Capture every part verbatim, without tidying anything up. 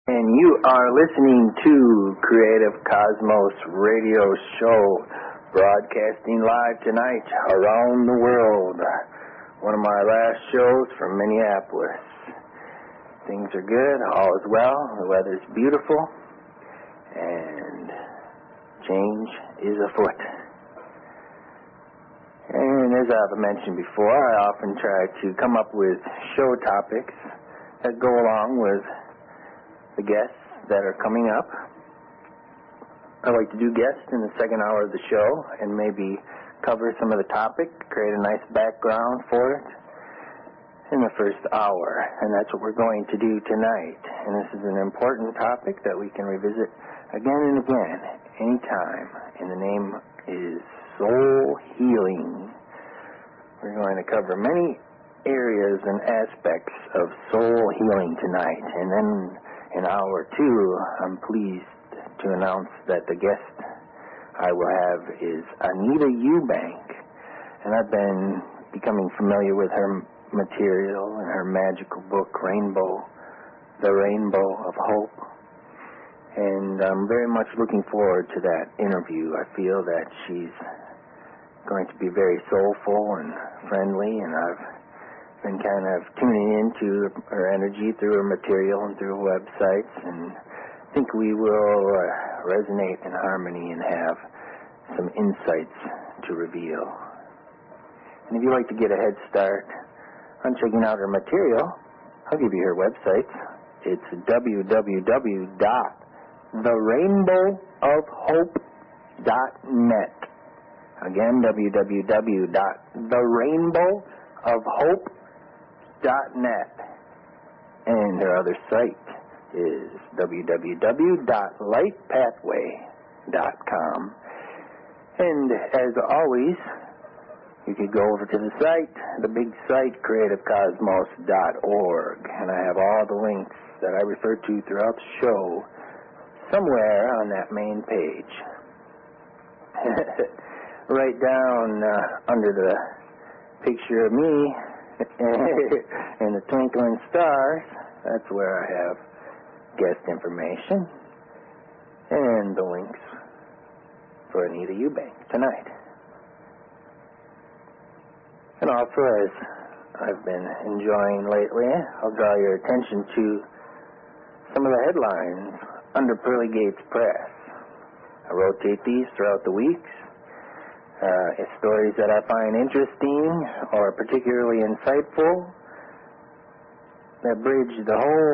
And you are listening to Creative Cosmos Radio Show, broadcasting live tonight around the world. One of my last shows from Minneapolis. Things are good, all is well, the weather's beautiful, and change is afoot. And as I've mentioned before, I often try to come up with show topics that go along with the guests that are coming up. I like to do guests in the second hour of the show and maybe cover some of the topic, create a nice background for it in the first hour. And that's what we're going to do tonight. And this is an important topic that we can revisit again and again, anytime. And the name is soul healing. We're going to cover many areas and aspects of soul healing tonight. And then in hour two, I'm pleased to announce that the guest I will have is Anita Eubank. And I've been becoming familiar with her material and her magical book, Rainbow, The Rainbow of Hope. And I'm very much looking forward to that interview. I feel that she's going to be very soulful and friendly, and I've been kind of tuning into her energy through her material and through her websites, and I think we will uh, resonate in harmony and have some insights to reveal. And if you'd like to get a head start on checking out her material, I'll give you her website. It's w w w dot the rainbow of hope dot net. Again, w w w dot the rainbow of hope dot net. And her other site is w w w dot light pathway dot com. And as always, you could go over to the site, the big site, creative cosmos dot org. And I have all the links that I refer to throughout the show somewhere on that main page. Right down uh, under the picture of me and the twinkling stars, that's where I have guest information and the links for Anita Eubank tonight. And also, as I've been enjoying lately, I'll draw your attention to some of the headlines under Pearly Gates Press. I rotate these throughout the weeks. Uh, it's stories that I find interesting or particularly insightful that bridge the whole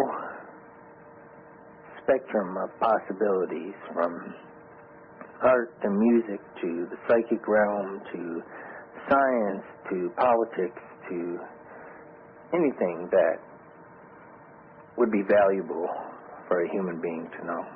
spectrum of possibilities, from art to music to the psychic realm to science to politics to anything that would be valuable for a human being to know.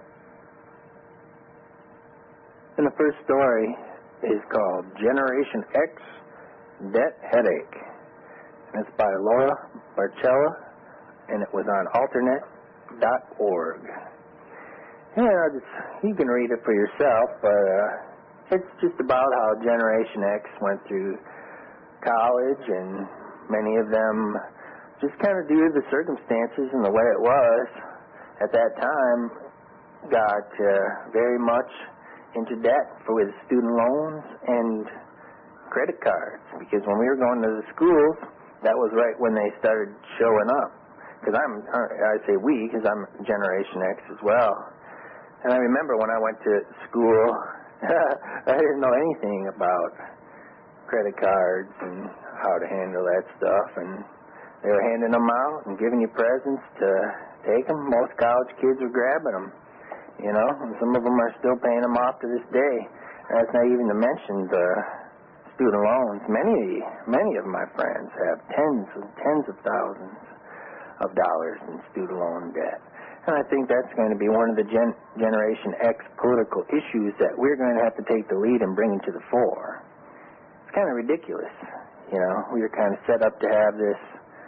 And the first story is called Generation X Debt Headache. And it's by Laura Barcella, and it was on alternet dot org. Yeah, just, you can read it for yourself, but uh, it's just about how Generation X went through college, and many of them just kind of due to the circumstances and the way it was at that time, got uh, very much into debt for with student loans and credit cards, because when we were going to the schools, that was right when they started showing up. Because I'm, I say we, because I'm Generation X as well. And I remember when I went to school, I didn't know anything about credit cards and how to handle that stuff, and they were handing them out and giving you presents to take them. Most college kids were grabbing them. You know, and some of them are still paying them off to this day. And that's not even to mention the student loans. Many, many of my friends have tens and tens of thousands of dollars in student loan debt. And I think that's going to be one of the gen- Generation X political issues that we're going to have to take the lead and bring into the fore. It's kind of ridiculous. You know, we were kind of set up to have this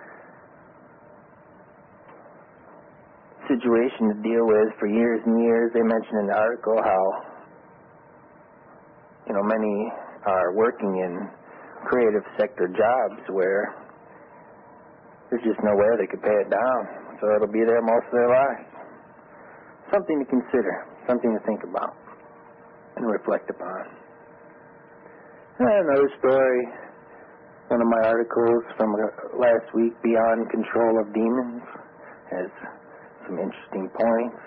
situation to deal with for years and years. They mentioned in the article how, you know, many are working in creative sector jobs where there's just no way they could pay it down. So it'll be there most of their lives. something to consider, something to think about and reflect upon. And another story, one of my articles from last week, Beyond Control of Demons, has some interesting points.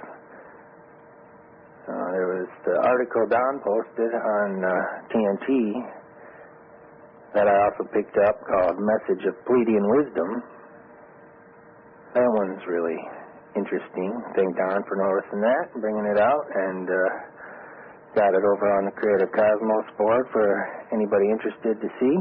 Uh, there was the article Don posted on uh, T N T that I also picked up called Message of Pleiadian Wisdom. That one's really interesting. Thank Don for noticing that and bringing it out, and uh, got it over on the Creative Cosmos board for anybody interested to see.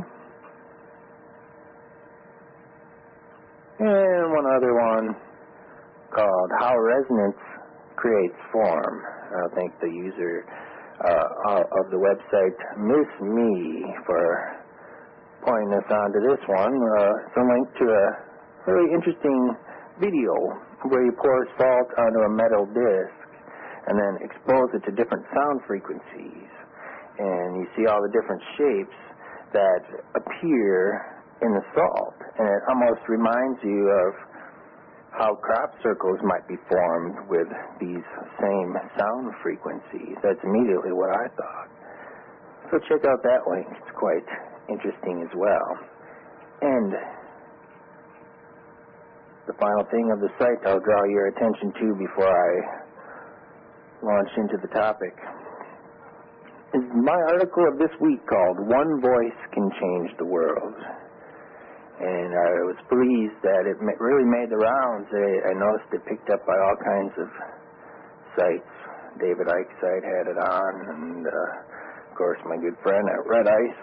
And one other one called How Resonance Creates Form. I think the user uh, of the website Miss Me for pointing us on to this one. Uh, it's a link to a really interesting video where he pours salt onto a metal disc and then expose it to different sound frequencies. And you see all the different shapes that appear in the salt. And it almost reminds you of how crop circles might be formed with these same sound frequencies. That's immediately what I thought. So check out that link. It's quite interesting as well. And the final thing of the site I'll draw your attention to before I launch into the topic is my article of this week called One Voice Can Change the World. And I was pleased that it really made the rounds. I noticed it picked up by all kinds of sites. David Icke's site had it on, and uh, of course my good friend at Red Ice,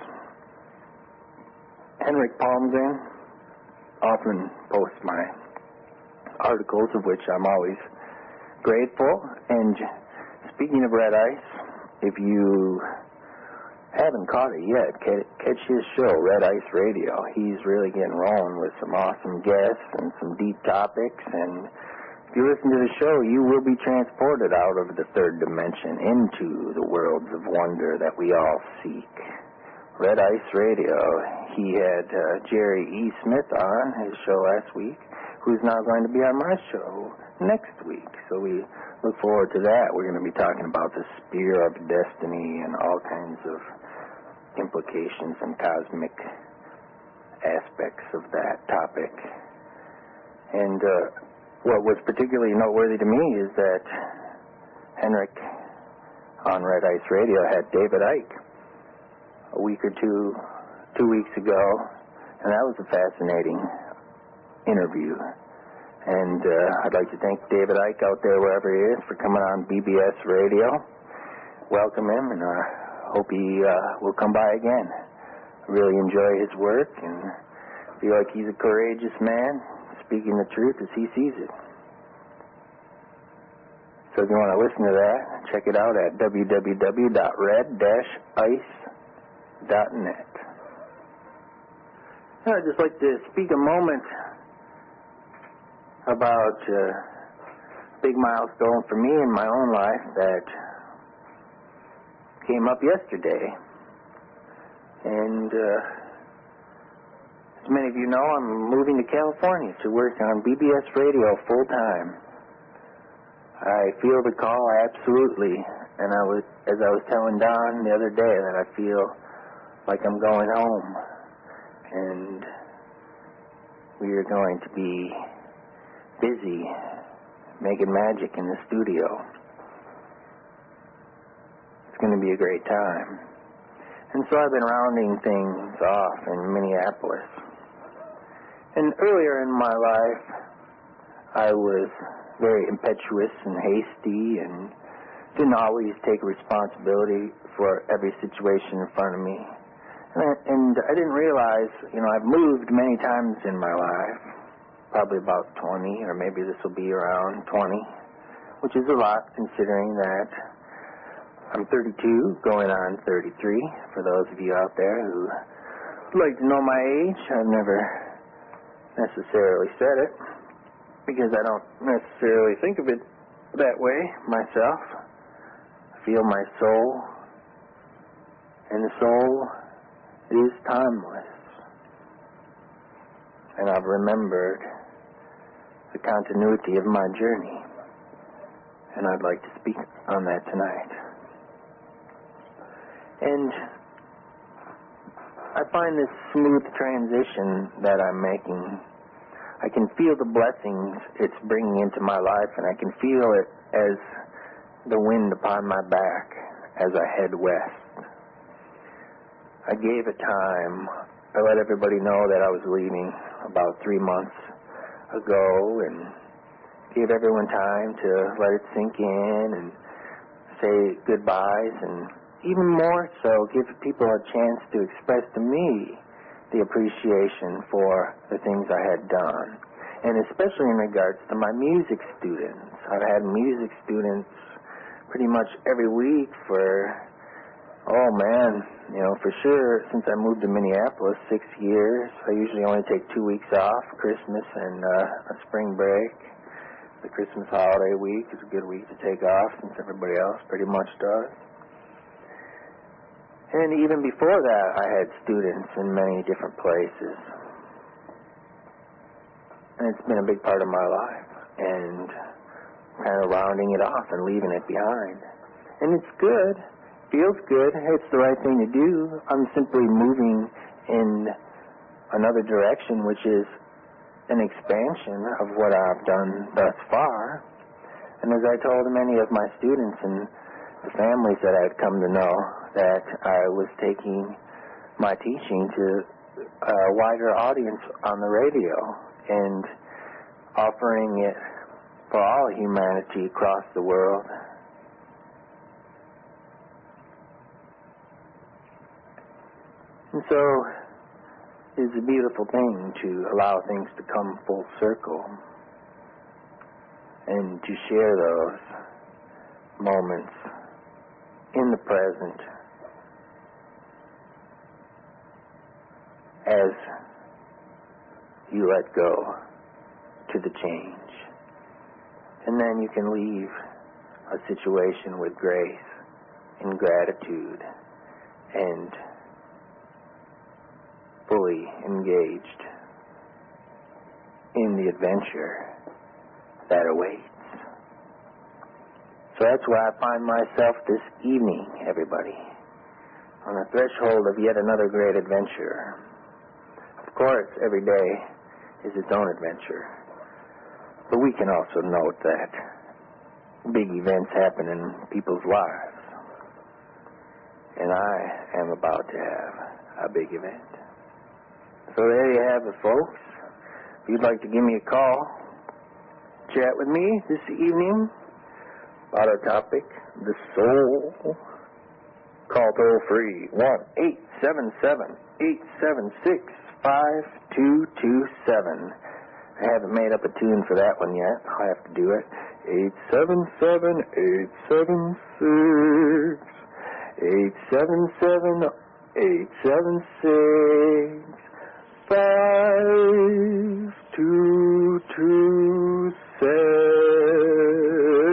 Henrik Palmgren, often posts my articles, of which I'm always grateful. And speaking of Red Ice, if you haven't caught it yet, catch his show, Red Ice Radio. He's really getting rolling with some awesome guests and some deep topics. And if you listen to the show, you will be transported out of the third dimension into the worlds of wonder that we all seek. Red Ice Radio. He had uh, Jerry E. Smith on his show last week, who's now going to be on my show next week. So we look forward to that. We're going to be talking about the spear of destiny and all kinds of implications and cosmic aspects of that topic. And uh, what was particularly noteworthy to me is that Henrik on Red Ice Radio had David Icke a week or two, two weeks ago, and that was a fascinating interview. And uh, I'd like to thank David Icke out there, wherever he is, for coming on B B S Radio. Welcome him, and uh, hope he uh, will come by again. Really enjoy his work and feel like he's a courageous man, speaking the truth as he sees it. So if you want to listen to that, check it out at w w w dot red dash ice dot net. I'd just like to speak a moment about uh, a big milestone for me in my own life that came up yesterday. And uh, as many of you know, I'm moving to California to work on B B S Radio full time. I feel the call absolutely, and I was, as I was telling Don the other day, that I feel like I'm going home, and we are going to be busy making magic in the studio. It's going to be a great time. And so I've been rounding things off in Minneapolis. And earlier in my life, I was very impetuous and hasty and didn't always take responsibility for every situation in front of me. And I, and I didn't realize, you know, I've moved many times in my life, probably about twenty, or maybe this will be around twenty, which is a lot considering that I'm thirty-two, going on thirty-three, for those of you out there who would like to know my age. I've never necessarily said it, because I don't necessarily think of it that way myself. I feel my soul, and the soul is timeless. And I've remembered the continuity of my journey. and I'd like to speak on that tonight. And I find this smooth transition that I'm making, I can feel the blessings it's bringing into my life, and I can feel it as the wind upon my back as I head west. I gave it time. I let everybody know that I was leaving about three months ago, and gave everyone time to let it sink in and say goodbyes, and even more so, give people a chance to express to me the appreciation for the things I had done, and especially in regards to my music students. I've had music students pretty much every week for, oh man, you know, for sure, since I moved to Minneapolis, six years. I usually only take two weeks off, Christmas and uh, a spring break. The Christmas holiday week is a good week to take off, since everybody else pretty much does. And even before that, I had students in many different places. And it's been a big part of my life, and kind of rounding it off and leaving it behind. And it's good. Feels good. It's the right thing to do. I'm simply moving in another direction, which is an expansion of what I've done thus far. And as I told many of my students and the families that I'd come to know, that I was taking my teaching to a wider audience on the radio and offering it for all humanity across the world. And so it's a beautiful thing to allow things to come full circle and to share those moments in the present as you let go to the change. And then you can leave a situation with grace and gratitude and fully engaged in the adventure that awaits. So that's where I find myself this evening, everybody, on the threshold of yet another great adventure. Of course, every day is its own adventure, but we can also note that big events happen in people's lives, and I am about to have a big event. So there you have it, folks. If you'd like to give me a call, chat with me this evening about our topic, the soul, call toll free one eight seven seven, eight seven six, five two two seven. I haven't made up a tune for that one yet. I'll have to do it. eight seven seven, eight seven six, eight seven seven, eight seven six, five two two seven.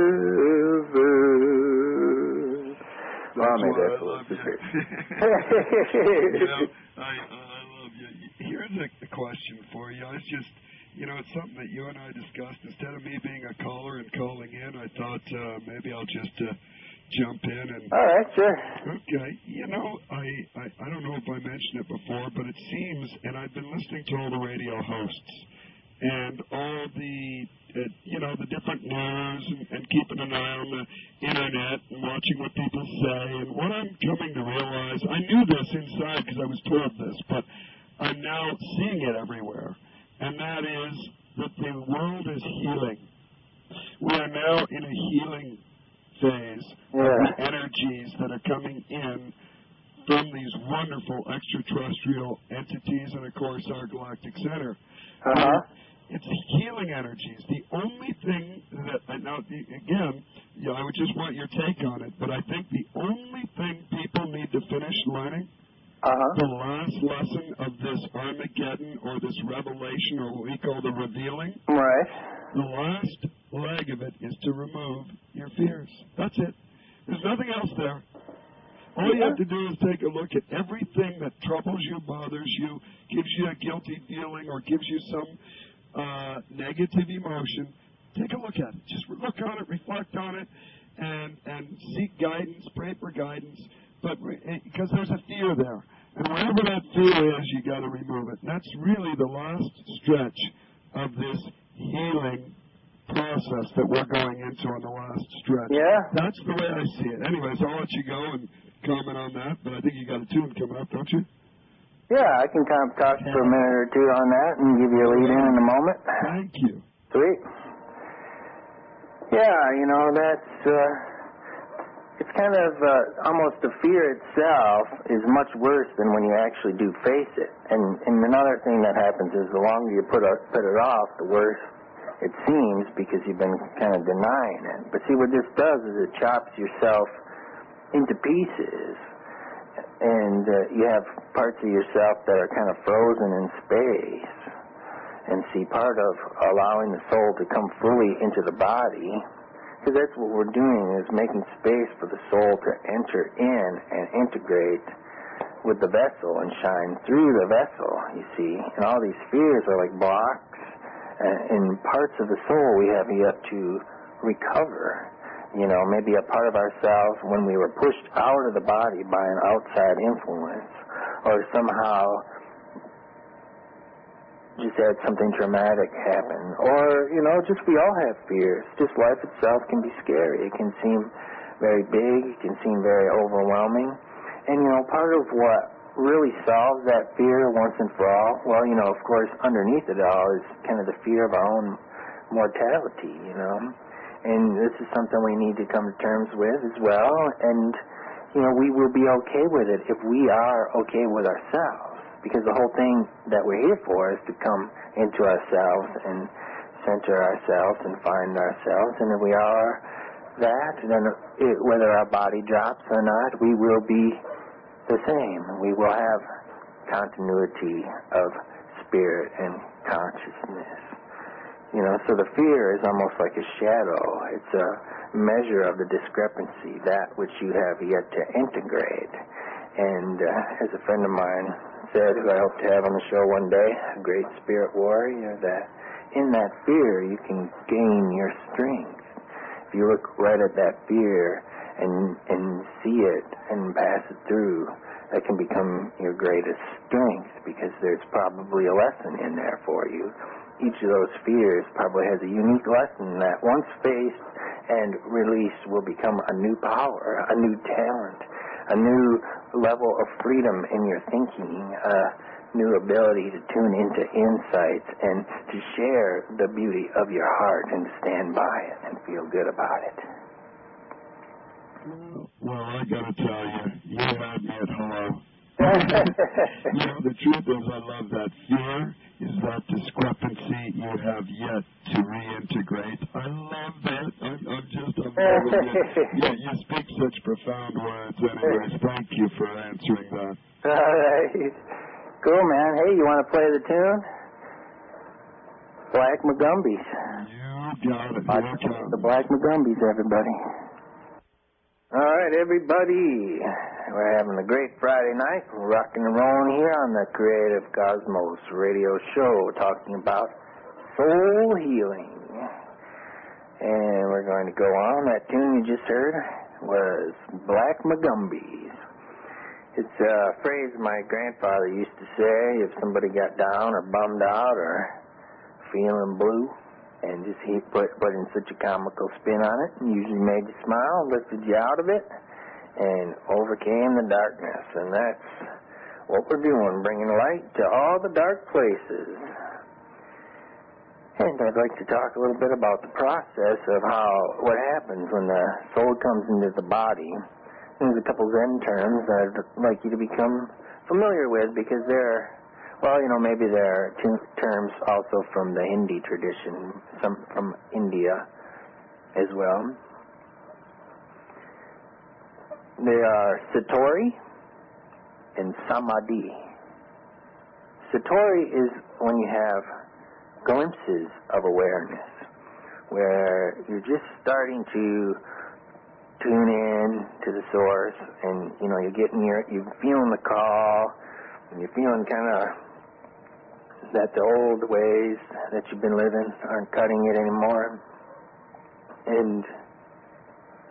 Well, I made that a little secret. You know, I, I love you. Here's a, a question for you. I was just, you know, it's something that you and I discussed. Instead of me being a caller and calling in, I thought uh, maybe I'll just uh, jump in and... All right, sure. Okay. You know, I, I, I don't know if I mentioned it before, but it seems, and I've been listening to all the radio hosts and all the, uh, you know, the different news and, and keeping an eye on the internet and watching what people say. And what I'm coming to realize, I knew this inside because I was told this, but I'm now seeing it everywhere. And that is that the world is healing. We are now in a healing phase yeah. of the energies that are coming in from these wonderful extraterrestrial entities and, of course, our galactic center. Uh-huh. It's healing energies. The only thing that, now, again, you know, I would just want your take on it, but I think the only thing people need to finish learning, uh-huh. the last lesson of this Armageddon or this revelation or what we call the revealing, right. the last leg of it is to remove your fears. That's it. There's nothing else there. All yeah. you have to do is take a look at everything that troubles you, bothers you, gives you a guilty feeling, or gives you some uh, negative emotion. Take a look at it. Just look on it, reflect on it, guidance, pray for guidance, but because there's a fear there. And wherever that fear is, you got to remove it. And that's really the last stretch of this healing process that we're going into on the last stretch. Yeah. That's the way I see it. Anyways, I'll let you go and comment on that, but I think you got a tune coming up, don't you? Yeah, I can kind of talk for a minute or two on that and give you a lead in in a moment. Thank you. Sweet. Yeah, you know, that's, uh, it's kind of uh, almost the fear itself is much worse than when you actually do face it. And, and another thing that happens is the longer you put, a, put it off, the worse it seems because you've been kind of denying it. But see, what this does is it chops yourself into pieces. And uh, you have parts of yourself that are kind of frozen in space. And see, part of allowing the soul to come fully into the body, because that's what we're doing, is making space for the soul to enter in and integrate with the vessel and shine through the vessel, you see. And all these fears are like blocks uh, in parts of the soul we have yet to recover. You know, maybe a part of ourselves when we were pushed out of the body by an outside influence, or somehow just had something traumatic happen. Or, you know, just we all have fears. Just life itself can be scary. It can seem very big. It can seem very overwhelming. And, you know, part of what really solves that fear once and for all, well, you know, of course, underneath it all is kind of the fear of our own mortality, you know. And this is something we need to come to terms with as well. And, you know, we will be okay with it if we are okay with ourselves. Because the whole thing that we're here for is to come into ourselves and center ourselves and find ourselves. And if we are that, then it, whether our body drops or not, we will be the same. We will have continuity of spirit and consciousness. You know, so the fear is almost like a shadow. It's a measure of the discrepancy, that which you have yet to integrate. And uh, as a friend of mine said, who I hope to have on the show one day, a great spirit warrior, that in that fear you can gain your strength. If you look right at that fear and and see it and pass it through, that can become your greatest strength, because there's probably a lesson in there for you. Each of those fears probably has a unique lesson that once faced and released will become a new power, a new talent, a new level of freedom in your thinking, a new ability to tune into insights and to share the beauty of your heart and stand by it and feel good about it. Well, I got to tell you, you had me at hello. You know, the truth is I love that fear, is that discrepancy you have yet to reintegrate. I love that. I'm, I'm just, I'm loving it. Yeah, you speak such profound words. Anyways, thank you for answering that. All right. Cool, man. Hey, you want to play the tune? Black Magumbies. You got it. Watch the Black Magumbies, everybody. All right, everybody. We're having a great Friday night. We're rocking and rolling here on the Creative Cosmos radio show, talking about soul healing. And we're going to go on. That tune you just heard was Black Magumbies. It's a phrase my grandfather used to say if somebody got down or bummed out or feeling blue. And just he put put in such a comical spin on it, and usually made you smile, lifted you out of it, and overcame the darkness. And that's what we're doing, bringing light to all the dark places. And I'd like to talk a little bit about the process of how what happens when the soul comes into the body. There's a couple Zen terms that I'd like you to become familiar with, because they're Well, you know, maybe there are two terms also from the Hindi tradition, some from India as well. They are Satori and Samadhi. Satori is when you have glimpses of awareness, where you're just starting to tune in to the source, and, you know, you're getting your, you're feeling the call, and you're feeling kind of that the old ways that you've been living aren't cutting it anymore. And all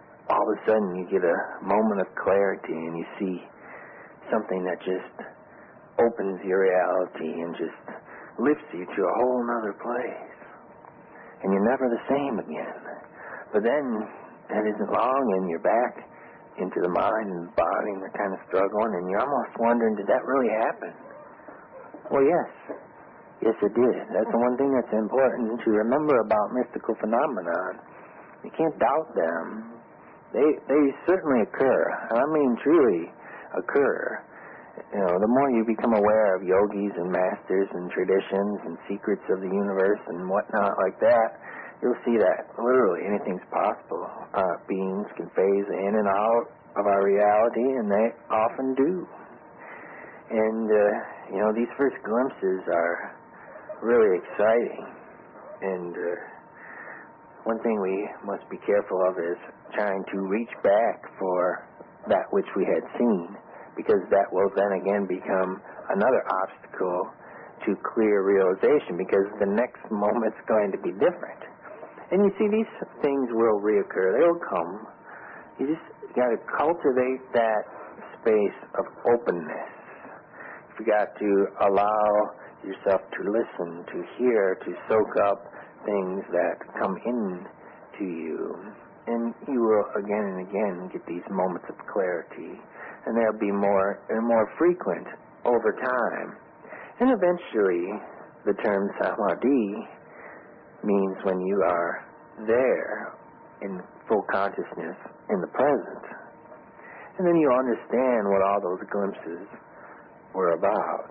all of a sudden you get a moment of clarity and you see something that just opens your reality and just lifts you to a whole nother place. And you're never the same again. But then that isn't long and you're back into the mind and the body and they're kind of struggling and you're almost wondering, did that really happen? Well, yes. Yes, it did. That's the one thing that's important to remember about mystical phenomenon. You can't doubt them. They they certainly occur. I mean, truly occur. You know, the more you become aware of yogis and masters and traditions and secrets of the universe and whatnot like that, you'll see that literally anything's possible. Uh, beings can phase in and out of our reality, and they often do. And, uh, you know, these first glimpses are really exciting. And uh, one thing we must be careful of is trying to reach back for that which we had seen, because that will then again become another obstacle to clear realization, because the next moment's going to be different. And you see, these things will reoccur. They'll come. You just got to cultivate that space of openness. You got to allow yourself to listen, to hear, to soak up things that come in to you. And you will again and again get these moments of clarity. And they'll be more and more frequent over time. And eventually, the term samadhi means when you are there in full consciousness in the present. And then you understand what all those glimpses were about.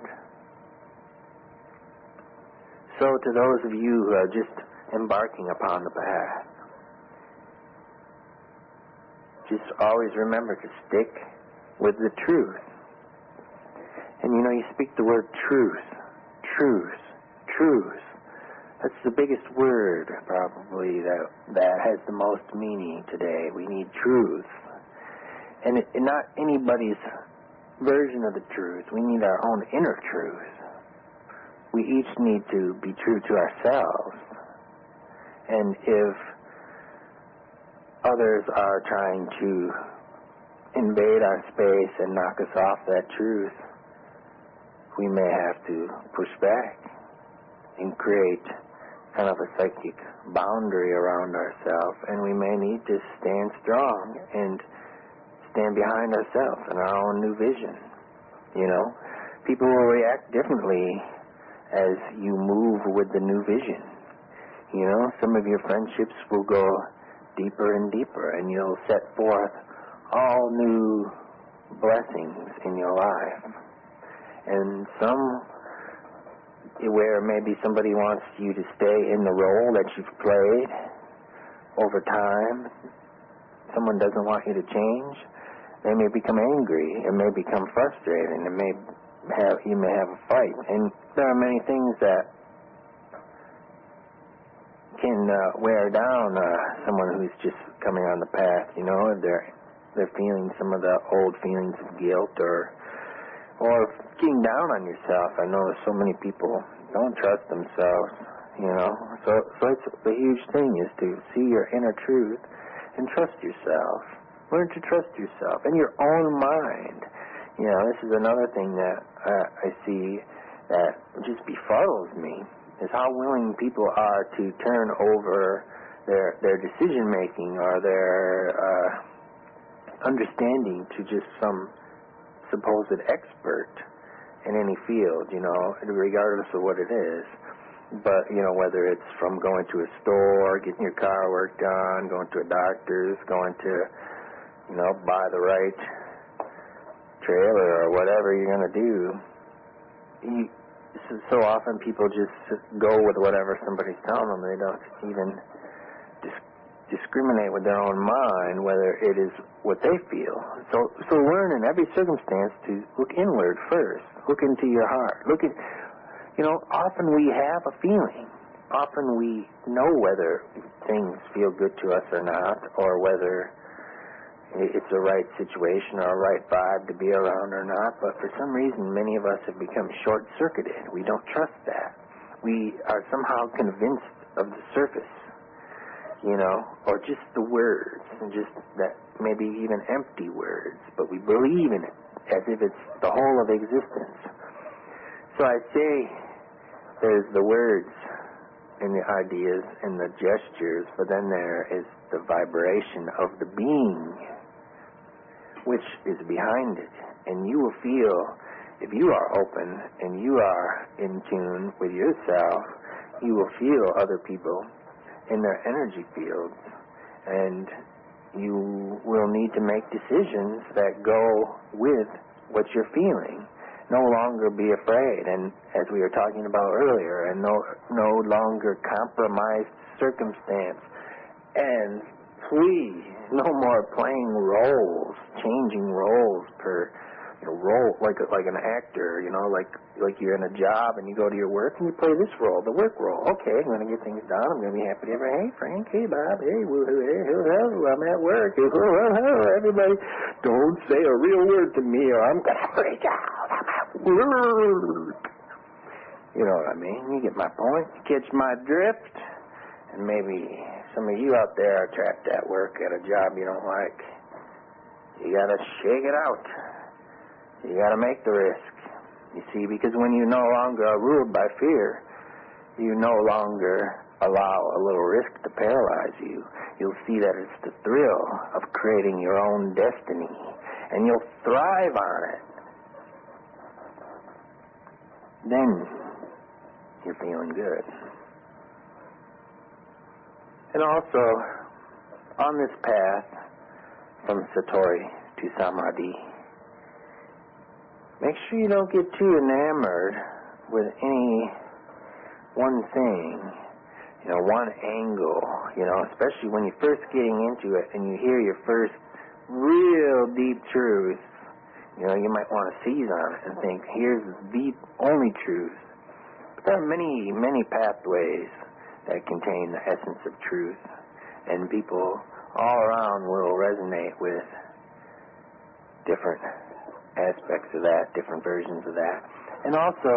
So to those of you who are just embarking upon the path, just always remember to stick with the truth. And you know, you speak the word truth, truth, truth. That's the biggest word, probably, that that has the most meaning today. We need truth. And, it, and not anybody's version of the truth. We need our own inner truth. We each need to be true to ourselves. And if others are trying to invade our space and knock us off that truth, we may have to push back and create kind of a psychic boundary around ourselves, and we may need to stand strong and stand behind ourselves and our own new vision. You know, people will react differently as you move with the new vision. You know, some of your friendships will go deeper and deeper, and you'll set forth all new blessings in your life. And some where maybe somebody wants you to stay in the role that you've played over time, someone doesn't want you to change, they may become angry, it may become frustrating, it may have, you may have a fight. And there are many things that can uh, wear down uh, someone who's just coming on the path, you know, if they're, they're feeling some of the old feelings of guilt or or getting down on yourself. I know so many people don't trust themselves, you know. So, so it's the huge thing is to see your inner truth and trust yourself. Learn to trust yourself and your own mind. You know, this is another thing that uh, I see that just befuddles me, is how willing people are to turn over their their decision making or their uh, understanding to just some supposed expert in any field, you know, regardless of what it is. But, you know, whether it's from going to a store, getting your car work done, going to a doctor's, going to, you know, buy the right trailer or whatever you're going to do. You, so often people just go with whatever somebody's telling them. They don't even dis- discriminate with their own mind whether it is what they feel. So, so learn in every circumstance to look inward first. Look into your heart. Look at, you know, often we have a feeling. Often we know whether things feel good to us or not, or whether it's a right situation or a right vibe to be around or not. But for some reason, many of us have become short-circuited. We don't trust that. We are somehow convinced of the surface. you know, or just the words, and just that maybe even empty words, but we believe in it as if it's the whole of existence. So I say there's the words and the ideas and the gestures, but then there is the vibration of the being, which is behind it. And you will feel, if you are open and you are in tune with yourself, you will feel other people in their energy fields, and you will need to make decisions that go with what you're feeling. No longer be afraid, and as we were talking about earlier, and no no longer compromise circumstance. And please, no more playing roles, changing roles per you know, role, like a, like an actor, you know, like like you're in a job and you go to your work and you play this role, the work role. Okay, I'm going to get things done. I'm going to be happy to ever. Hey, Frank. Hey, Bob. Hey, woo-hoo. Hey, hoo-hoo. I'm at work. Hey, hoo-hoo. Everybody, don't say a real word to me or I'm going to freak out. I'm at work. You know what I mean? You get my point. You catch my drift. And maybe some of you out there are trapped at work at a job you don't like. You got to shake it out. You got to make the risk, you see, because when you no longer are ruled by fear, you no longer allow a little risk to paralyze you. You'll see that it's the thrill of creating your own destiny, and you'll thrive on it. Then you're feeling good. And also, on this path from Satori to Samadhi, make sure you don't get too enamored with any one thing, you know, one angle, you know, especially when you're first getting into it and you hear your first real deep truth. You know, you might want to seize on it and think, here's the only truth. But there are many, many pathways that contain the essence of truth, and people all around will resonate with different aspects of that, different versions of that. And also,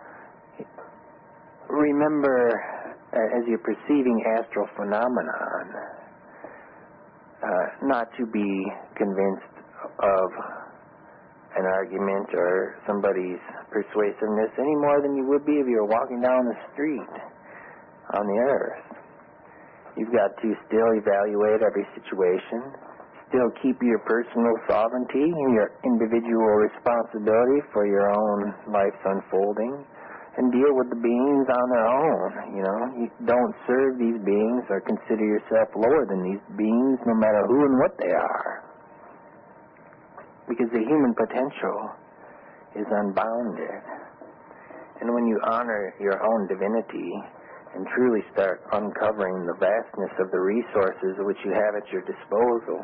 remember, uh, as you're perceiving astral phenomenon, uh, not to be convinced of an argument or somebody's persuasiveness any more than you would be if you were walking down the street on the earth. You've got to still evaluate every situation, still keep your personal sovereignty and your individual responsibility for your own life's unfolding, and deal with the beings on their own. You know, you don't serve these beings or consider yourself lower than these beings, no matter who and what they are, because the human potential is unbounded. And when you honor your own divinity and truly start uncovering the vastness of the resources which you have at your disposal,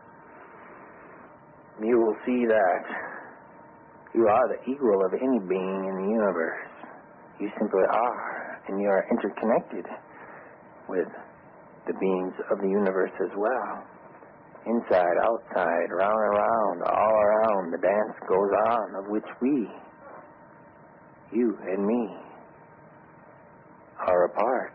you will see that you are the equal of any being in the universe. You simply are, and you are interconnected with the beings of the universe as well. Inside, outside, round and round, all around, the dance goes on, of which we, you and me, are a part.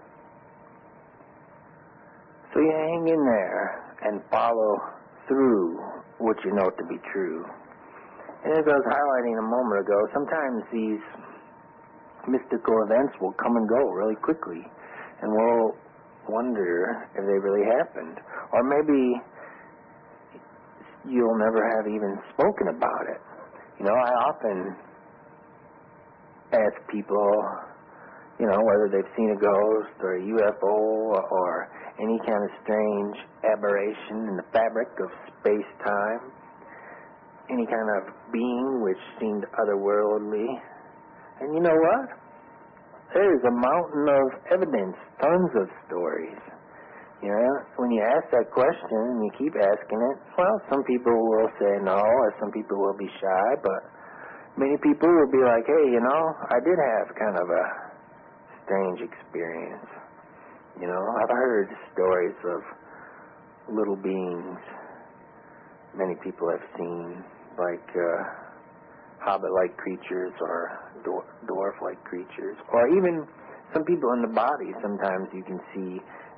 So you hang in there and follow through what you know to be true. And as I was highlighting a moment ago, sometimes these mystical events will come and go really quickly, and we'll wonder if they really happened. Or maybe you'll never have even spoken about it. You know, I often ask people, you know, whether they've seen a ghost or a U F O or any kind of strange aberration in the fabric of space-time, any kind of being which seemed otherworldly. And you know what? There's a mountain of evidence, tons of stories. You know, when you ask that question and you keep asking it, well, some people will say no, or some people will be shy, but many people will be like, hey, you know, I did have kind of a strange experience. You know, I've heard stories of little beings many people have seen, like uh, hobbit-like creatures or dwar- dwarf-like creatures, or even some people in the body. Sometimes you can see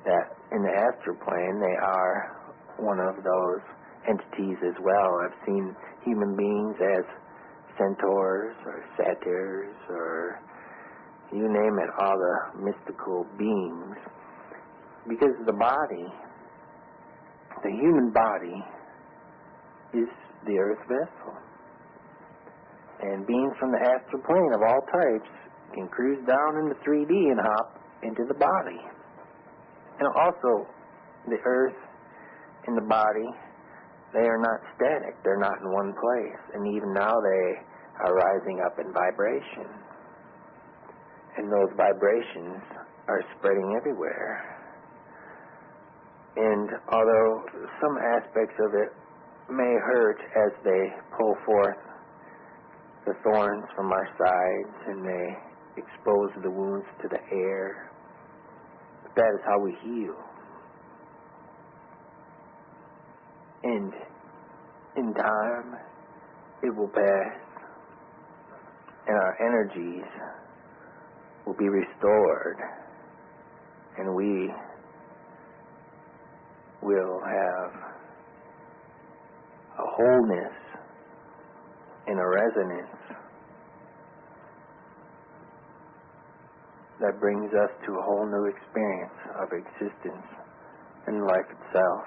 that in the astral plane they are one of those entities as well. I've seen human beings as centaurs or satyrs or you name it, all the mystical beings. Because the body, the human body, is the earth vessel. And beings from the astral plane of all types can cruise down into three D and hop into the body. And also, the earth and the body, they are not static. They're not in one place. And even now they are rising up in vibration. And those vibrations are spreading everywhere. And although some aspects of it may hurt as they pull forth the thorns from our sides and they expose the wounds to the air, that is how we heal. And in time, it will pass, and our energies will be restored, and we will have a wholeness and a resonance that brings us to a whole new experience of existence and life itself.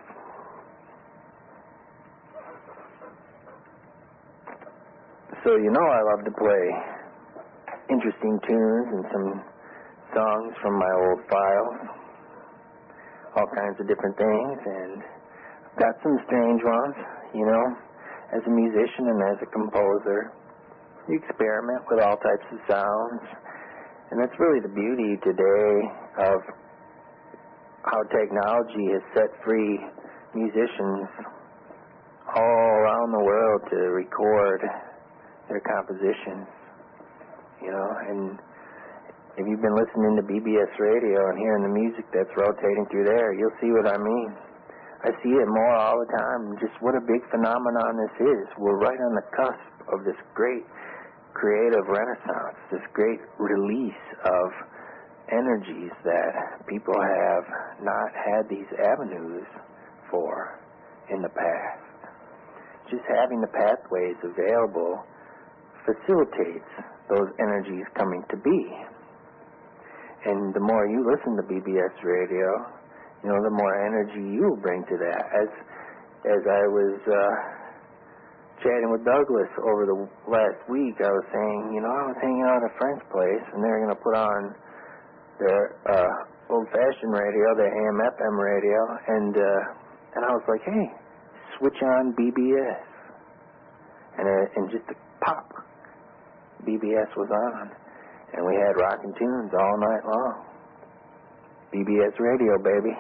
So you know I love to play interesting tunes and some songs from my old files, all kinds of different things, and I've got some strange ones, you know. As a musician and as a composer, you experiment with all types of sounds. And that's really the beauty today of how technology has set free musicians all around the world to record their compositions, you know. And if you've been listening to B B S radio and hearing the music that's rotating through there, you'll see what I mean. I see it more all the time, just what a big phenomenon this is. We're right on the cusp of this great creative renaissance, this great release of energies that people have not had these avenues for in the past. Just having the pathways available facilitates those energies coming to be. And the more you listen to B B S radio, you know, the more energy you will bring to that. As as I was uh, chatting with Douglas over the last week, I was saying, you know, I was hanging out at a friend's place, and they're going to put on their uh, old-fashioned radio, their A M F M radio, and uh, and I was like, hey, switch on B B S. And, uh, and just a pop, B B S was on. And we had rockin' tunes all night long. B B S radio, baby.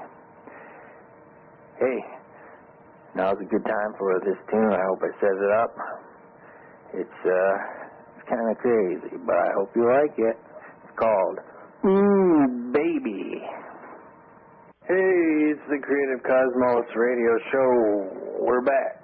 Hey, now's a good time for this tune. I hope I set it up. It's, uh, it's kind of crazy, but I hope you like it. It's called Ooh, Baby. Hey, it's the Creative Cosmos radio show. We're back.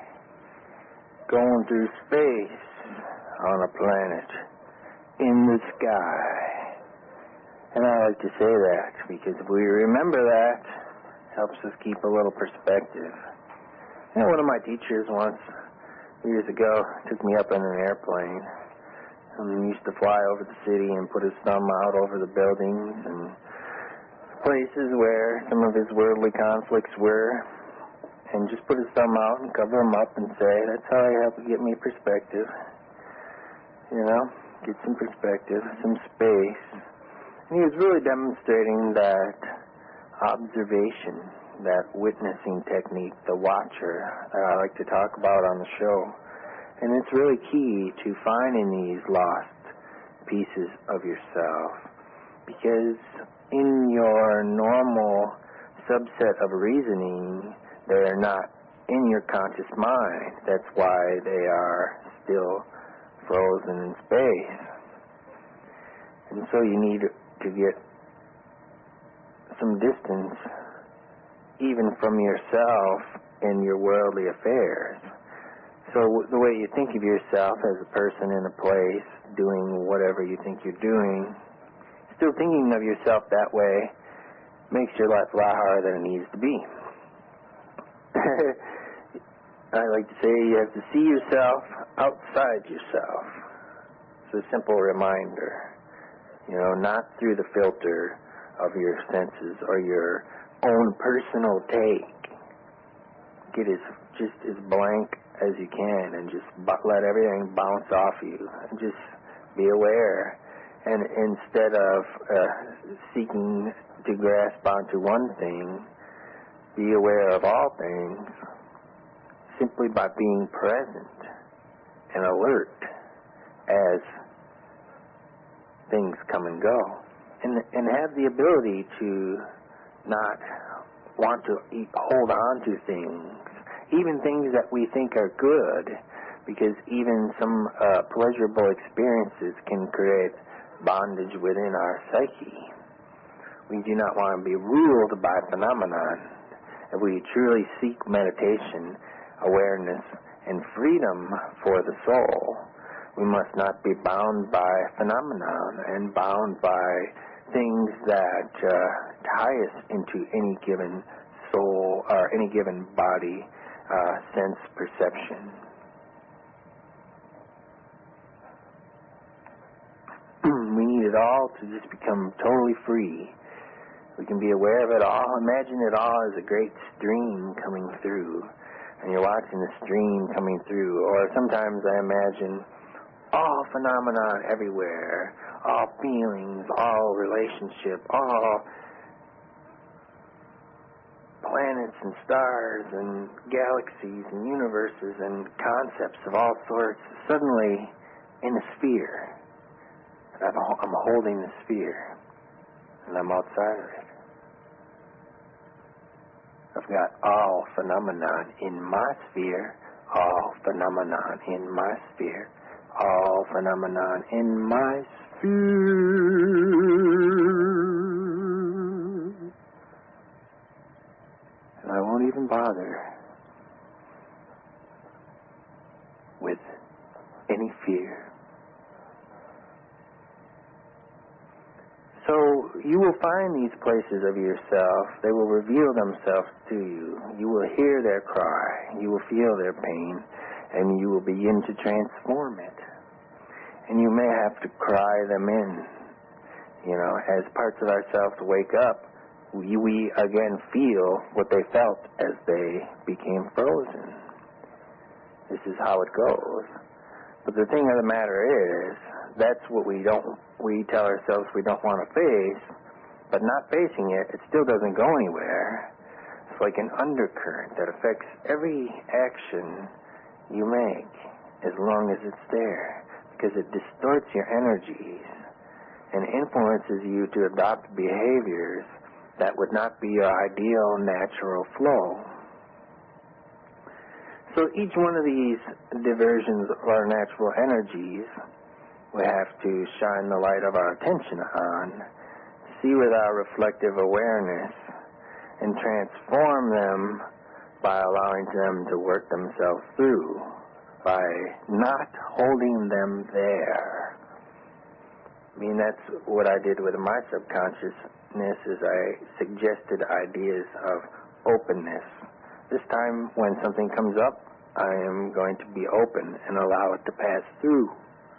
Going through space on a planet in the sky. And I like to say that because if we remember that, it helps us keep a little perspective. You know, one of my teachers once, years ago, took me up in an airplane and used to fly over the city and put his thumb out over the buildings and places where some of his worldly conflicts were, and just put his thumb out and cover them up and say, that's how he helped get me perspective. You know, get some perspective, some space. And he was really demonstrating that observation, that witnessing technique, the watcher, that I like to talk about on the show. And it's really key to finding these lost pieces of yourself, because in your normal subset of reasoning, they are not in your conscious mind. That's why they are still frozen in space. And so you need to get some distance even from yourself in your worldly affairs. So the way you think of yourself as a person in a place doing whatever you think you're doing, still thinking of yourself that way makes your life a lot harder than it needs to be. I like to say you have to see yourself outside yourself. It's a simple reminder, you know, not through the filter of your senses or your own personal take. Get as just as blank as you can and just let everything bounce off you and just be aware. And instead of uh, seeking to grasp onto one thing, be aware of all things simply by being present and alert as things come and go. And, and have the ability to not want to eat, hold on to things, even things that we think are good, because even some uh, pleasurable experiences can create bondage within our psyche. We do not want to be ruled by phenomenon. If we truly seek meditation, awareness, and freedom for the soul, we must not be bound by phenomenon and bound by things that uh, tie us into any given soul or any given body uh, sense perception. We need it all to just become totally free. We can be aware of it all. Imagine it all as a great stream coming through, and you're watching the stream coming through. Or sometimes I imagine all phenomenon everywhere, all feelings, all relationship, all planets and stars and galaxies and universes and concepts of all sorts, suddenly in a sphere. I'm holding the sphere, and I'm outside of it. I've got all phenomenon in my sphere, all phenomenon in my sphere, all phenomenon in my sphere. And I won't even bother with any fear. So you will find these places of yourself. They will reveal themselves to you. You will hear their cry. You will feel their pain. And you will begin to transform it. And you may have to cry them in. You know, as parts of ourselves wake up, we, we again feel what they felt as they became frozen. This is how it goes. But the thing of the matter is, that's what we don't, we tell ourselves we don't want to face, but not facing it, it still doesn't go anywhere. It's like an undercurrent that affects every action you make as long as it's there, because it distorts your energies and influences you to adopt behaviors that would not be your ideal natural flow. So each one of these diversions of our natural energies we have to shine the light of our attention on, see with our reflective awareness, and transform them by allowing them to work themselves through, by not holding them there. I mean, that's what I did with my subconsciousness, is I suggested ideas of openness. This time, when something comes up, I am going to be open and allow it to pass through.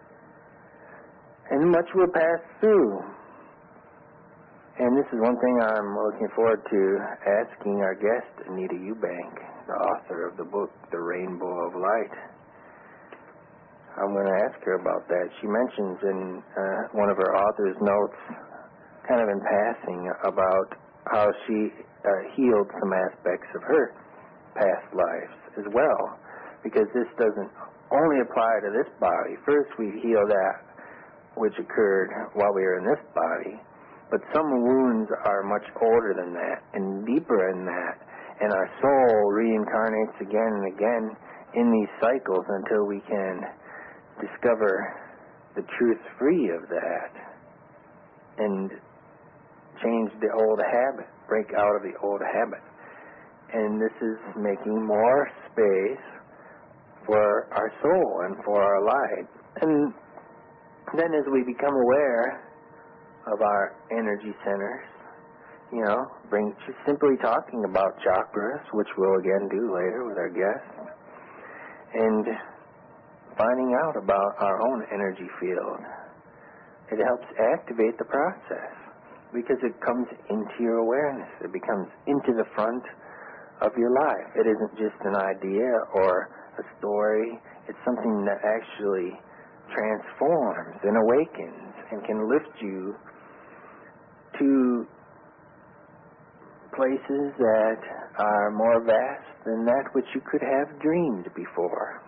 And much will pass through. And this is one thing I'm looking forward to asking our guest, Anita Eubank, the author of the book, The Rainbow of Light. I'm going to ask her about that. She mentions in uh, one of her author's notes, kind of in passing, about how she uh, healed some aspects of her past lives as well, because this doesn't only apply to this body. First, we heal that which occurred while we were in this body, but some wounds are much older than that and deeper in that, and our soul reincarnates again and again in these cycles until we can discover the truth free of that and change the old habit, break out of the old habit. And this is making more space for our soul and for our light. And then as we become aware of our energy centers you know, bring just simply talking about chakras, which we'll again do later with our guests, and finding out about our own energy field. It helps activate the process because it comes into your awareness. It becomes into the front of your life. It isn't just an idea or a story. It's something that actually transforms and awakens and can lift you to places that are more vast than that which you could have dreamed before.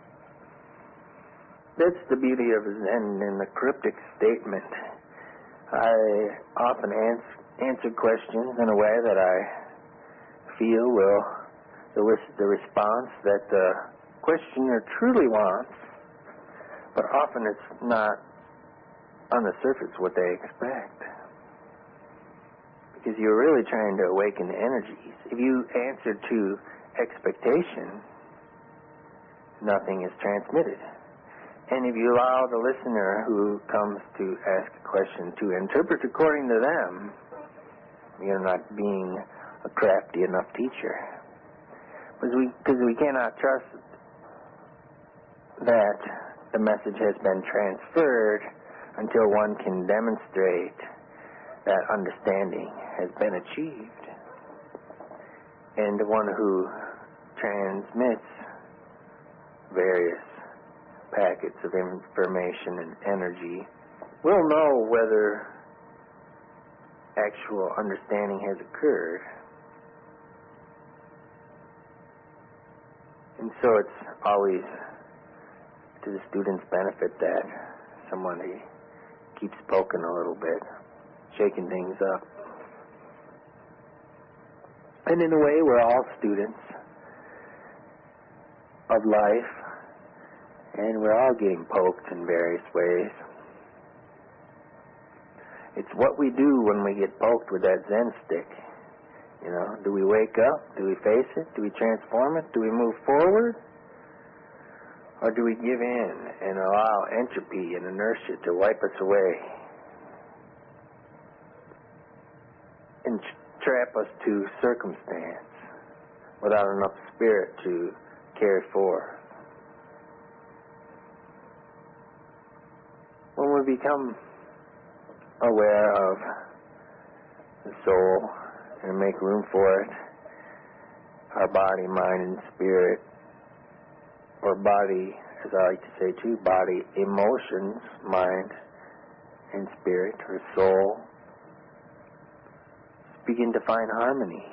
That's the beauty of Zen in the cryptic statement. I often ans- answer questions in a way that I feel will elicit the response that the questioner truly wants, but often it's not on the surface what they expect. Because you're really trying to awaken the energies. If you answer to expectation, nothing is transmitted. And if you allow the listener who comes to ask a question to interpret according to them, you're not being a crafty enough teacher. Because we, because we cannot trust that the message has been transferred until one can demonstrate that understanding has been achieved. And the one who transmits various packets of information and energy will know whether actual understanding has occurred. And so it's always to the student's benefit that somebody keeps poking a little bit, shaking things up. And in a way, we're all students of life, and we're all getting poked in various ways. It's what we do when we get poked with that Zen stick. You know, do we wake up? Do we face it? Do we transform it? Do we move forward? Or do we give in and allow entropy and inertia to wipe us away and trap us to circumstance without enough spirit to carry forth? When we become aware of the soul and make room for it, our body, mind, and spirit, or body, as I like to say too, body, emotions, mind, and spirit, or soul, begin to find harmony.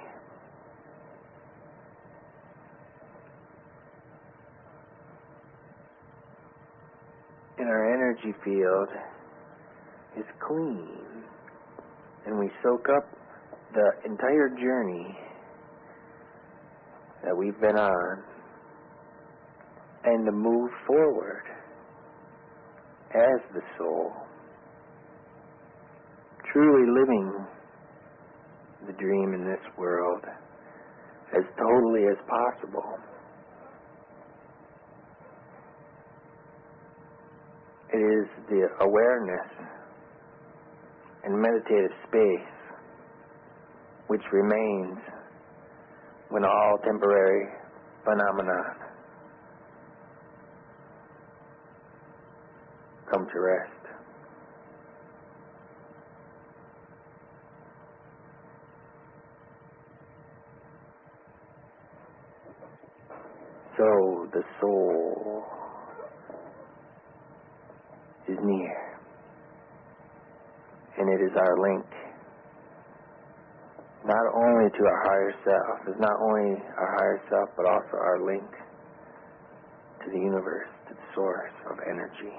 And our energy field is clean, and we soak up the entire journey that we've been on, and to move forward as the soul, truly living the dream in this world as totally as possible. It is the awareness and meditative space which remains when all temporary phenomena come to rest. So the soul is near, and it is our link not only to our higher self, it's not only our higher self, but also our link to the universe, to the source of energy.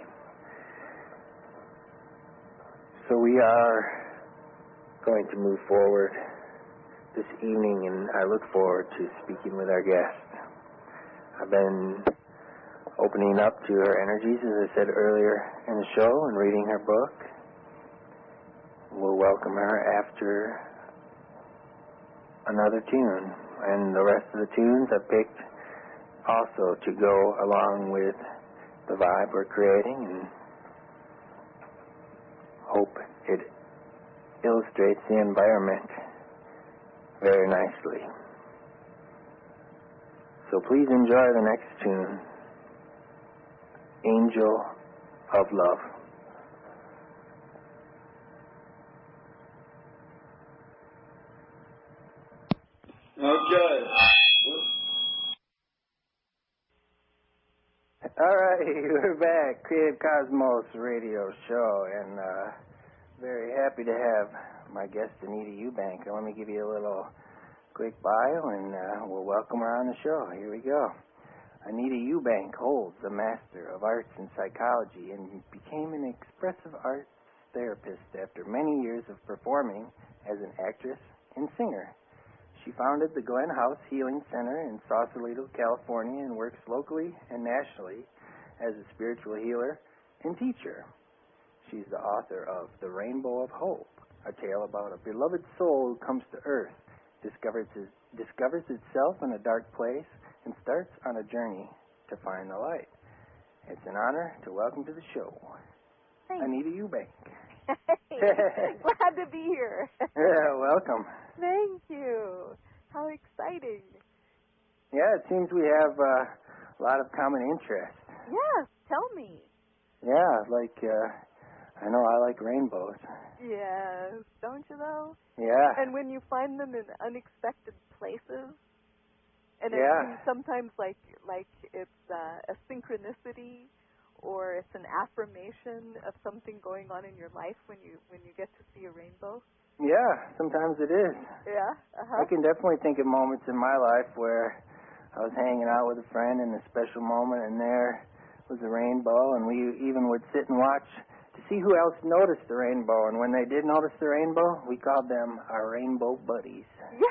So we are going to move forward this evening, and I look forward to speaking with our guest. I've been opening up to her energies, as I said earlier in the show, and reading her book. We'll welcome her after another tune, and the rest of the tunes I picked also to go along with the vibe we're creating, and hope it illustrates the environment very nicely. So please enjoy the next tune, Angel of Love. Okay. All right, we're back. Creative Cosmos Radio Show, and uh, very happy to have my guest, Anita Eubank. Let me give you a little quick bio, and uh, we'll welcome her on the show. Here we go. Anita Eubank holds a Master of Arts in Psychology and became an expressive arts therapist after many years of performing as an actress and singer. She founded the Glen House Healing Center in Sausalito, California, and works locally and nationally as a spiritual healer and teacher. She's the author of The Rainbow of Hope, a tale about a beloved soul who comes to Earth, discovers, his, discovers itself in a dark place, and starts on a journey to find the light. It's an honor to welcome to the show, Thanks. Anita Eubank. Hey, glad to be here. Yeah, welcome. Thank you. How exciting. Yeah, it seems we have uh, a lot of common interests. Yes, tell me. Yeah, like, uh, I know I like rainbows. Yes, don't you though? Yeah. And when you find them in unexpected places, and it Yeah. seems sometimes like like it's uh, a synchronicity, or it's an affirmation of something going on in your life when you when you get to see a rainbow. Yeah, sometimes it is. Yeah. Uh-huh. I can definitely think of moments in my life where I was hanging out with a friend in a special moment, and there was a rainbow, and we even would sit and watch to see who else noticed the rainbow. And when they did notice the rainbow, we called them our rainbow buddies.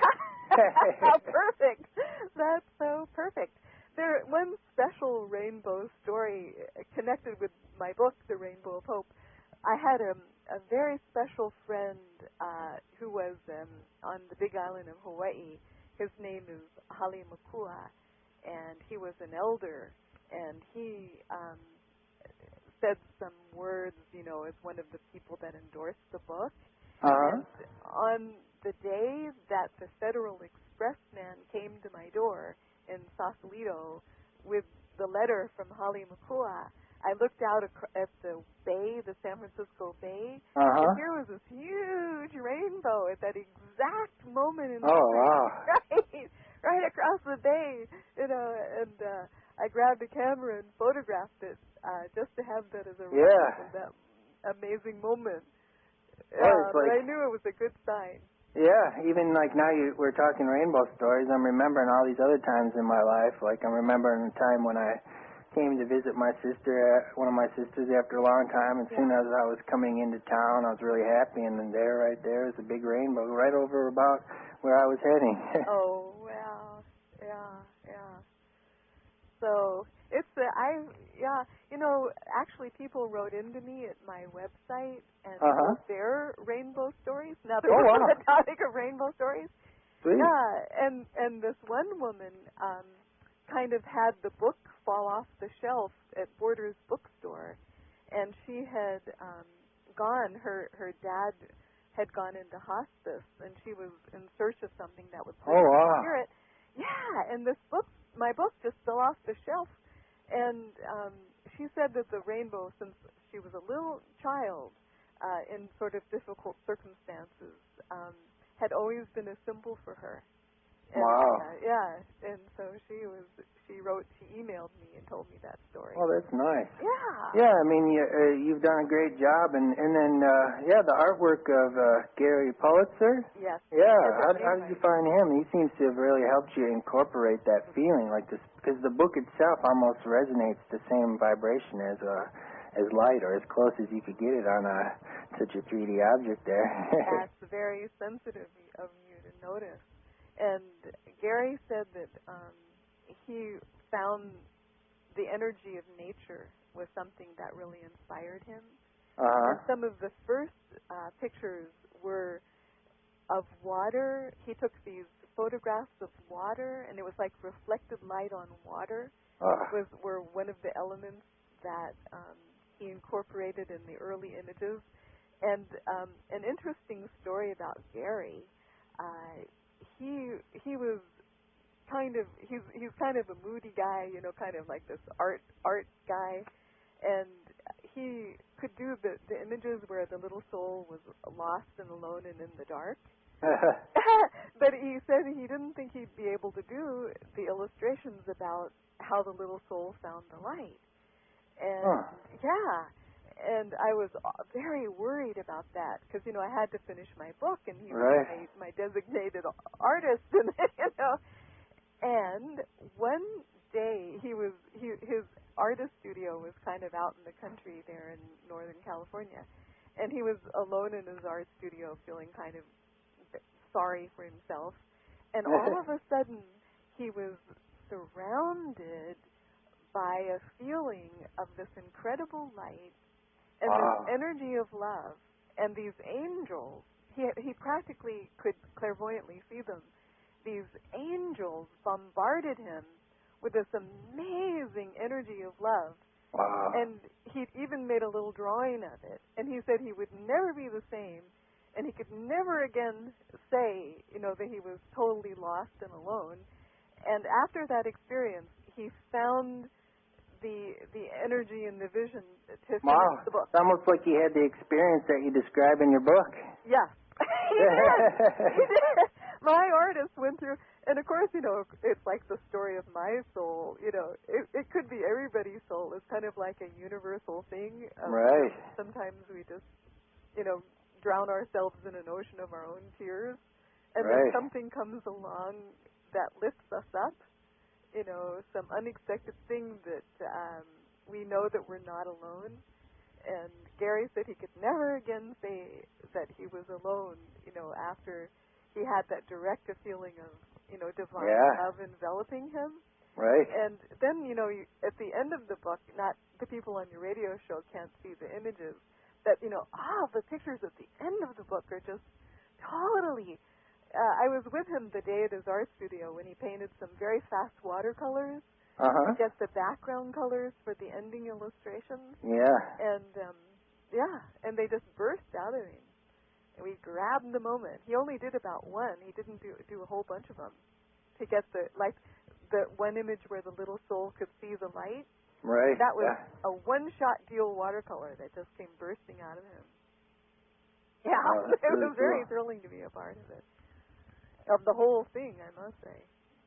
Yeah. Perfect. That's so perfect. There, one special rainbow story connected with my book, The Rainbow of Hope. I had a, a very special friend uh, who was um, on the Big Island of Hawaii. His name is Hale Makua, and he was an elder, and he um, said some words, you know, as one of the people that endorsed the book. Uh-huh. And on the day that the Federal Express man came to my door in Sausalito with the letter from Hale Makua, I looked out ac- at the bay, the San Francisco Bay, Uh-huh. and here was this huge rainbow at that exact moment in Oh, time. wow. Right, right across the bay, you know, and uh, I grabbed a camera and photographed it uh, just to have that as a record Yeah. of that amazing moment. Well, Uh, it's but like- I knew it was a good sign. Yeah, even like now you, we're talking rainbow stories, I'm remembering all these other times in my life. Like I'm remembering a time when I came to visit my sister, uh, one of my sisters, after a long time. As Yeah. soon as I was coming into town, I was really happy, and then there, right there, is a big rainbow right over about where I was heading. Oh, wow. Yeah, yeah. So it's, uh, I, yeah, you know, actually people wrote into me at my website and Uh-huh. told their rainbow stories. Now, they're Oh, wow. on the topic of rainbow stories. Sweet. Yeah, and, and this one woman um, kind of had the book fall off the shelf at Borders bookstore, and she had um, gone, her, her dad had gone into hospice, and she was in search of something that would bring Oh, her wow. spirit. Yeah, and this book, my book just fell off the shelf, and um, she said that the rainbow, since she was a little child uh, in sort of difficult circumstances, um, had always been a symbol for her. And, Wow. Uh, yeah, and so she was, she wrote, she emailed me and told me that story. Oh, that's nice. Yeah. Yeah, I mean, you, uh, you've done a great job, and and then uh, yeah, the artwork of uh, Gary Pulitzer. Yes. Yeah, how, Perfect how name, did you right? find him? He seems to have really helped you incorporate that feeling, like this, because the book itself almost resonates the same vibration as uh, as light, or as close as you could get it on a such a three D object there. That's very sensitive of you to notice. And Gary said that um, he found the energy of nature was something that really inspired him. Uh-huh. And some of the first uh, pictures were of water. He took these photographs of water, and it was like reflected light on water. Uh, Was were one of the elements that um, he incorporated in the early images. And um, an interesting story about Gary. Uh, he he was kind of he's he's kind of a moody guy, you know, kind of like this art art guy, and he could do the the images where the little soul was lost and alone and in the dark. But he said he didn't think he'd be able to do the illustrations about how the little soul found the light. And huh. yeah, and I was very worried about that because, you know, I had to finish my book, and he right. was my, my designated artist, and you know. And one day he was he his artist studio was kind of out in the country there in Northern California, and he was alone in his art studio, feeling kind of sorry for himself. And all of a sudden, he was surrounded by a feeling of this incredible light and wow. this energy of love and these angels. He he practically could clairvoyantly see them. These angels bombarded him with this amazing energy of love. Wow. And he'd even made a little drawing of it. And he said he would never be the same, and he could never again say, you know, that he was totally lost and alone. And after that experience, he found the the energy and the vision to wow. finish the book. It's almost like he had the experience that you describe in your book. Yeah. he did. He did. My artist went through, and of course, you know, it's like the story of my soul. You know, it, it could be everybody's soul. It's kind of like a universal thing. Um, right. Sometimes we just, you know, drown ourselves in an ocean of our own tears, and right. then something comes along that lifts us up. You know, some unexpected thing that um, we know that we're not alone. And Gary said he could never again say that he was alone, you know, after he had that direct feeling of, you know, divine yeah. love enveloping him. Right. And then, you know, you, at the end of the book, not the people on your radio show can't see the images, that, you know, ah, the pictures at the end of the book are just totally... Uh, I was with him the day at his art studio when he painted some very fast watercolors uh-huh. to get the background colors for the ending illustrations. Yeah. And, um, yeah, and they just burst out of him. And we grabbed the moment. He only did about one. He didn't do do a whole bunch of them to get the, like, the one image where the little soul could see the light. Right. That was yeah. a one-shot deal watercolor that just came bursting out of him. Yeah, oh, it really was very cool. thrilling to be a part of it. Of the whole thing, I must say.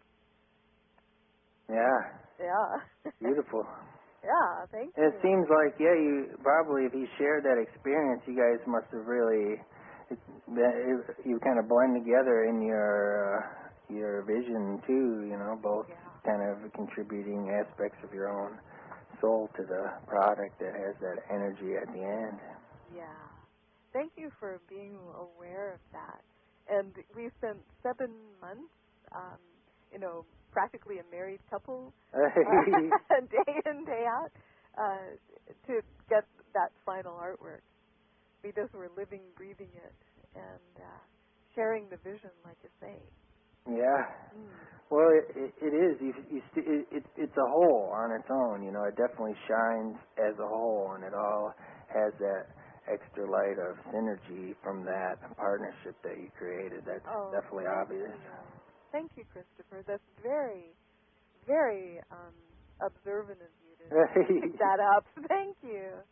Yeah. Yeah. Beautiful. Yeah, thank you. It seems like, yeah, you probably, if you shared that experience, you guys must have really, it, it, you kind of blend together in your uh, your vision too, you know, both yeah. kind of contributing aspects of your own soul to the product that has that energy at the end. Yeah. Thank you for being aware of that. And we spent seven months, um, you know, practically a married couple, uh, day in, day out, uh, to get that final artwork. We just were living, breathing it, and uh, sharing the vision, like you say. Yeah. Mm. Well, it, it, it is. You, you st- it, it, it's a whole on its own. You know, it definitely shines as a whole, and it all has that extra light of synergy from that partnership that you created. That's oh, definitely thank obvious. You. Thank you, Christopher. That's very, very um, observant of you to pick that up. Thank you.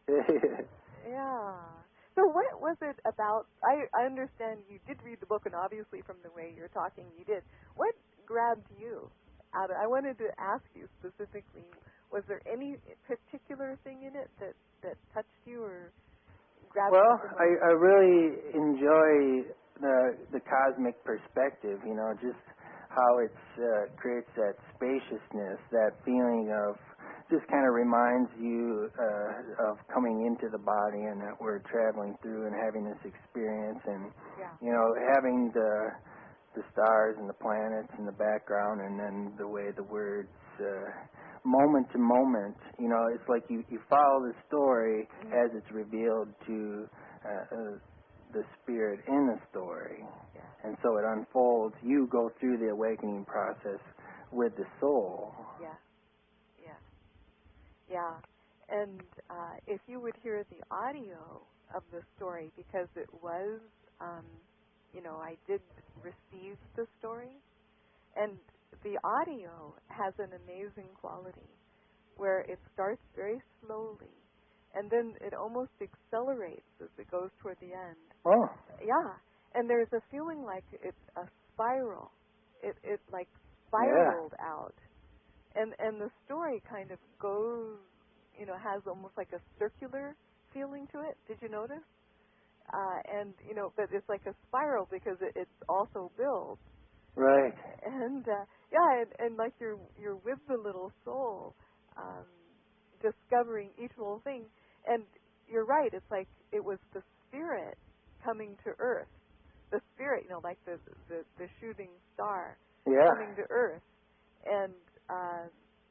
Yeah. So what was it about, I, I understand you did read the book, and obviously from the way you're talking you did. What grabbed you out of, I wanted to ask you specifically, was there any particular thing in it that, that touched you or grabbed well, you? I, I really enjoy the the cosmic perspective, you know, just how it uh, creates that spaciousness, that feeling of, just kind of reminds you uh, of coming into the body and that we're traveling through and having this experience, and yeah. you know, having the the stars and the planets in the background, and then the way the words uh, moment to moment, you know, it's like you, you follow the story mm-hmm. as it's revealed to uh, uh, the spirit in the story, yeah. and so it unfolds. You go through the awakening process with the soul. Yeah. Yeah, and uh, if you would hear the audio of the story, because it was um, you know, I did receive the story. And the audio has an amazing quality where it starts very slowly and then it almost accelerates as it goes toward the end. Oh. Yeah. And there's a feeling like it's a spiral. It it like spiraled yeah. out. And and the story kind of goes, you know, has almost like a circular feeling to it. Did you notice? Uh, and, you know, but it's like a spiral because it, it's also builds. Right. And, uh, yeah, and, and like you're, you're with the little soul, um, discovering each little thing. And you're right, it's like it was the spirit coming to Earth. The spirit, you know, like the, the, the shooting star yeah. coming to Earth. And uh,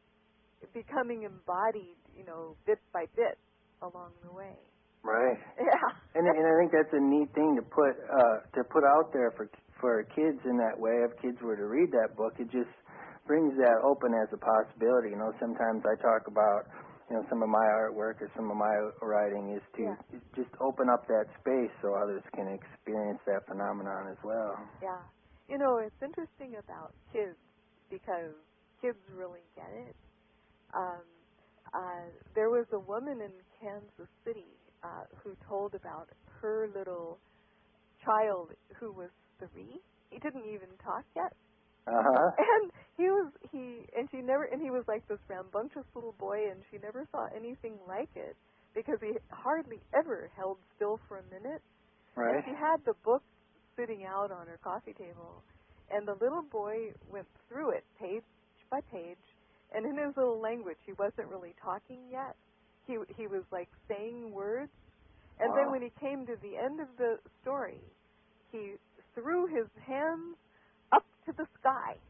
becoming embodied, you know, bit by bit along the way. Right. Yeah. And and I think that's a neat thing to put uh, to put out there for for kids in that way. If kids were to read that book, it just brings that open as a possibility. You know, sometimes I talk about, you know, some of my artwork or some of my writing is to yeah. just open up that space so others can experience that phenomenon as well. Yeah. You know, it's interesting about kids because kids really get it. Um, uh, there was a woman in Kansas City uh, who told about her little child who was three. He didn't even talk yet. Uh-huh. And he was, he, and she never, and he was like this rambunctious little boy, and she never saw anything like it because he hardly ever held still for a minute. Right. And she had the book sitting out on her coffee table, and the little boy went through it page by page, and in his little language, he wasn't really talking yet. He he was like saying words, and wow. then when he came to the end of the story, he threw his hands up to the sky,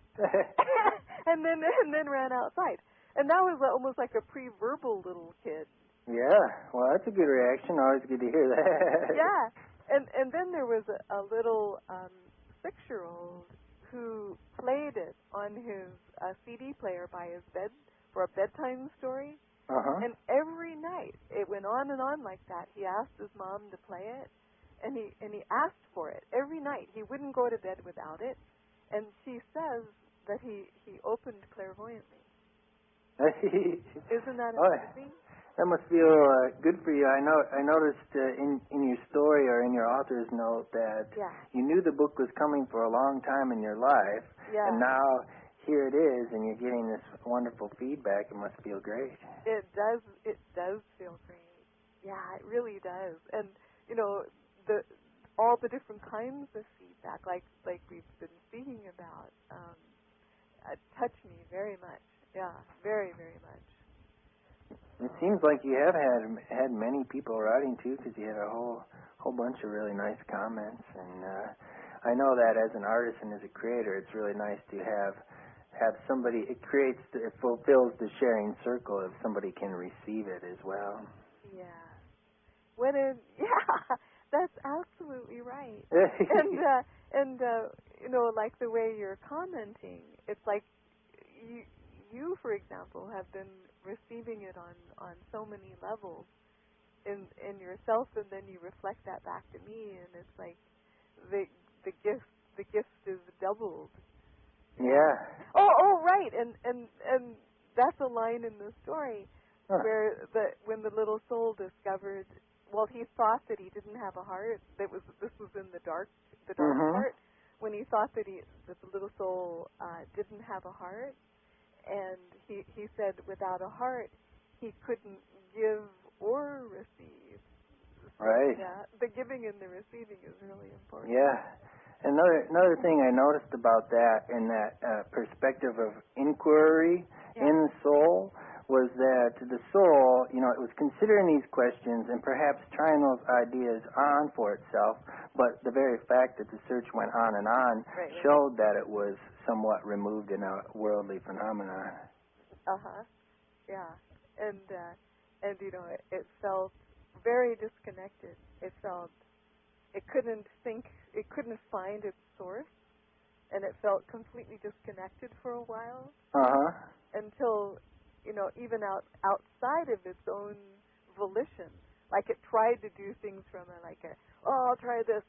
and then and then ran outside. And that was almost like a pre-verbal little kid. Yeah, well, that's a good reaction. Always good to hear that. Yeah, and and then there was a, a little um, six-year-old who played it on his uh, C D player by his bed for a bedtime story. Uh-huh. And every night it went on and on like that. He asked his mom to play it, and he and he asked for it every night. He wouldn't go to bed without it. And she says that he, he opened clairvoyantly. Isn't that amazing? Oh, that must feel uh, good for you. I know. I noticed uh, in in your story or in your author's note that yeah. you knew the book was coming for a long time in your life, yeah. and now here it is, and you're getting this wonderful feedback. It must feel great. It does. It does feel great. Yeah, it really does. And you know, the all the different kinds of feedback, like like we've been speaking about, um, uh, touch me very much. Yeah, very very much. It seems like you have had had many people writing too, because you had a whole whole bunch of really nice comments. And uh, I know that as an artist and as a creator, it's really nice to have have somebody. It creates, the, it fulfills the sharing circle if somebody can receive it as well. Yeah. What a yeah. That's absolutely right. and uh, and uh, you know, like the way you're commenting, it's like you you, for example, have been receiving it on, on so many levels in in yourself, and then you reflect that back to me, and it's like the the gift the gift is doubled. Yeah. Oh, oh, right, and and and that's a line in the story huh. where the when the little soul discovered. Well, he thought that he didn't have a heart. That was this was in the dark the dark mm-hmm. part when he thought that he that the little soul uh, didn't have a heart. And he, he said without a heart, he couldn't give or receive. Right. Yeah, the giving and the receiving is really important. Yeah. Another another thing I noticed about that and that uh, perspective of inquiry yeah. in the soul was that the soul, you know, it was considering these questions and perhaps trying those ideas on for itself, but the very fact that the search went on and on right, right. showed that it was somewhat removed in a worldly phenomenon. Uh-huh. Yeah. And, uh, and you know, it, it felt very disconnected. It felt, it couldn't think, it couldn't find its source, and it felt completely disconnected for a while. Uh-huh. Until, you know, even out outside of its own volition, like it tried to do things from a, like a, oh, I'll try this, and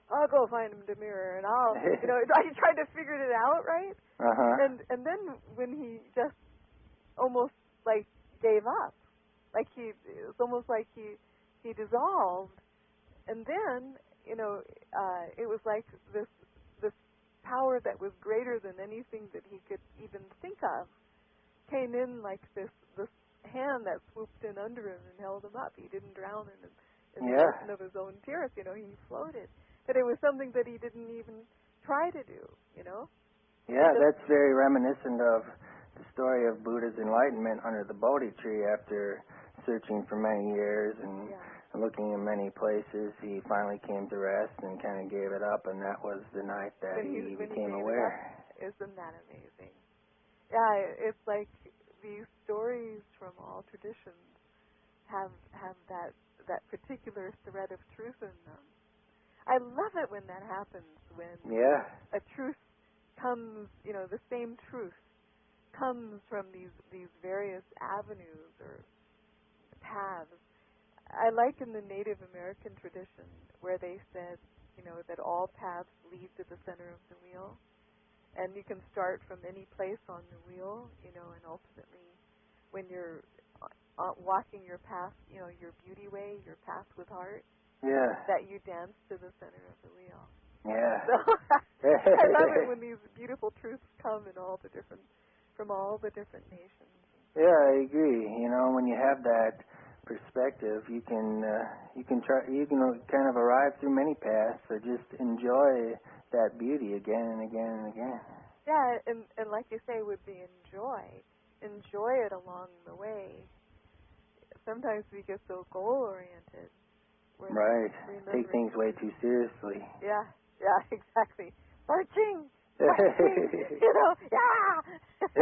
I'll go find him the mirror, and I'll, you know, I tried to figure it out, right? Uh-huh. And and then when he just almost like gave up, like he, it was almost like he he dissolved, and then you know, uh, it was like this this power that was greater than anything that he could even think of came in like this this hand that swooped in under him and held him up. He didn't drown in, in Yeah. the ocean of his own tears, you know. He floated. But it was something that he didn't even try to do, you know? Yeah, that's very reminiscent of the story of Buddha's enlightenment under the Bodhi tree. After searching for many years and Yeah. looking in many places, he finally came to rest and kind of gave it up, and that was the night that When he, he, when became he gave aware. It up, isn't that amazing? Yeah, it's like these stories from all traditions have have that that particular thread of truth in them. I love it when that happens, when Yeah. a truth comes, you know, the same truth comes from these these various avenues or paths. I like in the Native American tradition where they said, you know, that all paths lead to the center of the wheel, and you can start from any place on the wheel, you know, and ultimately when you're uh, walking your path, you know, your beauty way, your path with heart, Yeah. that you dance to the center of the wheel. Yeah. So I love it when these beautiful truths come in all the different, from all the different nations. Yeah, I agree. You know, when you have that perspective, you can uh, you can try you can kind of arrive through many paths, or just enjoy that beauty again and again and again. Yeah, and and like you say, would be enjoy, enjoy it along the way. Sometimes we get so goal oriented. Right. Take things way too seriously. Yeah, yeah, exactly. Marching, marching, you know, yeah.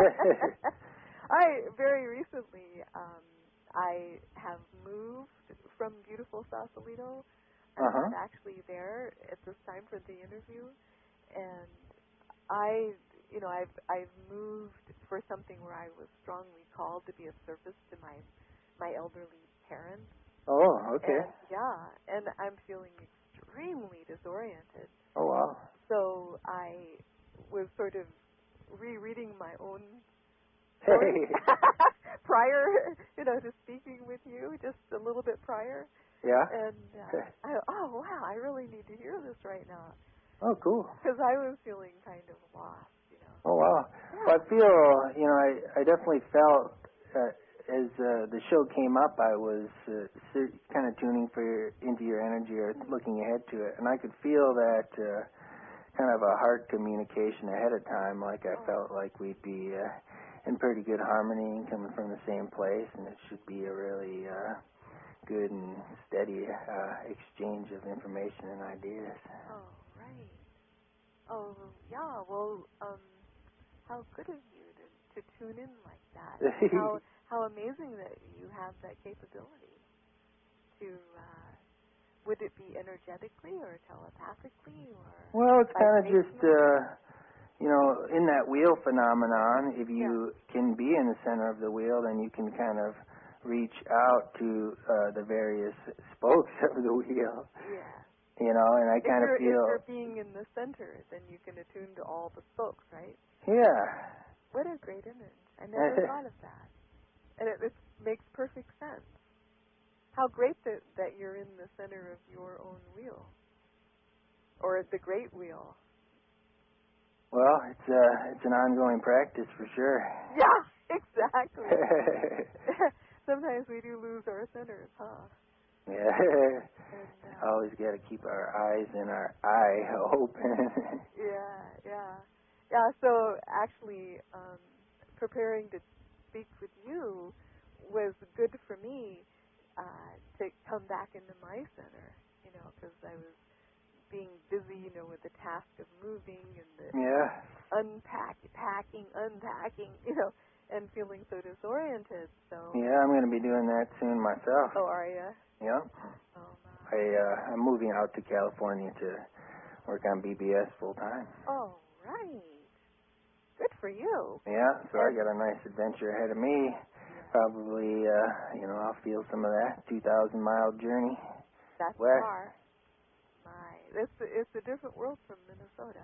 I very recently, um, I have moved from beautiful Sausalito. I'm Uh-huh. not actually there at this time for the interview, and I, you know, I've I've moved for something where I was strongly called to be of service to my my elderly parents. Oh, okay. And, yeah, and I'm feeling extremely disoriented. Oh, wow. So I was sort of rereading my own story prior, you know, to speaking with you, just a little bit prior. Yeah? And uh, I, oh, wow, I really need to hear this right now. Oh, cool. Because I was feeling kind of lost, you know. Oh, wow. Yeah. Well, I feel, you know, I, I definitely felt uh, as uh, the show came up, I was uh, kind of tuning for your, into your energy or looking ahead to it, and I could feel that uh, kind of a heart communication ahead of time, like I Oh. felt like we'd be uh, in pretty good harmony and coming from the same place, and it should be a really uh, good and steady uh, exchange of information and ideas. Oh, right. Oh, yeah, well, um, how good of you to, to tune in like that. And how how amazing that you have that capability to, uh, would it be energetically or telepathically or Well, it's kind of just, vibrational? uh, you know, in that wheel phenomenon, if you Yeah. can be in the center of the wheel, then you can kind of reach out to uh, the various spokes of the wheel. Yeah. You know, and I If kind of you're, feel... if you're being in the center, then you can attune to all the spokes, right? Yeah. What a great image. I never thought of that. And it, it makes perfect sense. How great that, that you're in the center of your own wheel. Or the great wheel. Well, it's uh, it's an ongoing practice for sure. Yeah, exactly. Sometimes we do lose our centers, huh? Yeah. And, uh, Always got to keep our eyes and our eye open. yeah, yeah. Yeah, so actually, um, preparing to speak with you was good for me uh, to come back into my center, you know, because I was being busy, you know, with the task of moving and the Yeah. unpack, packing, unpacking, you know, and feeling so disoriented. So. Yeah, I'm going to be doing that soon myself. Oh, are you? Yeah. Oh my. I uh, I'm moving out to California to work on B B S full time. Oh, right. Good for you. Yeah, so I And- got a nice adventure ahead of me. Yeah. Probably, uh, you know, I'll feel some of that two thousand mile journey. That's West. far. My. It's a, it's a different world from Minnesota.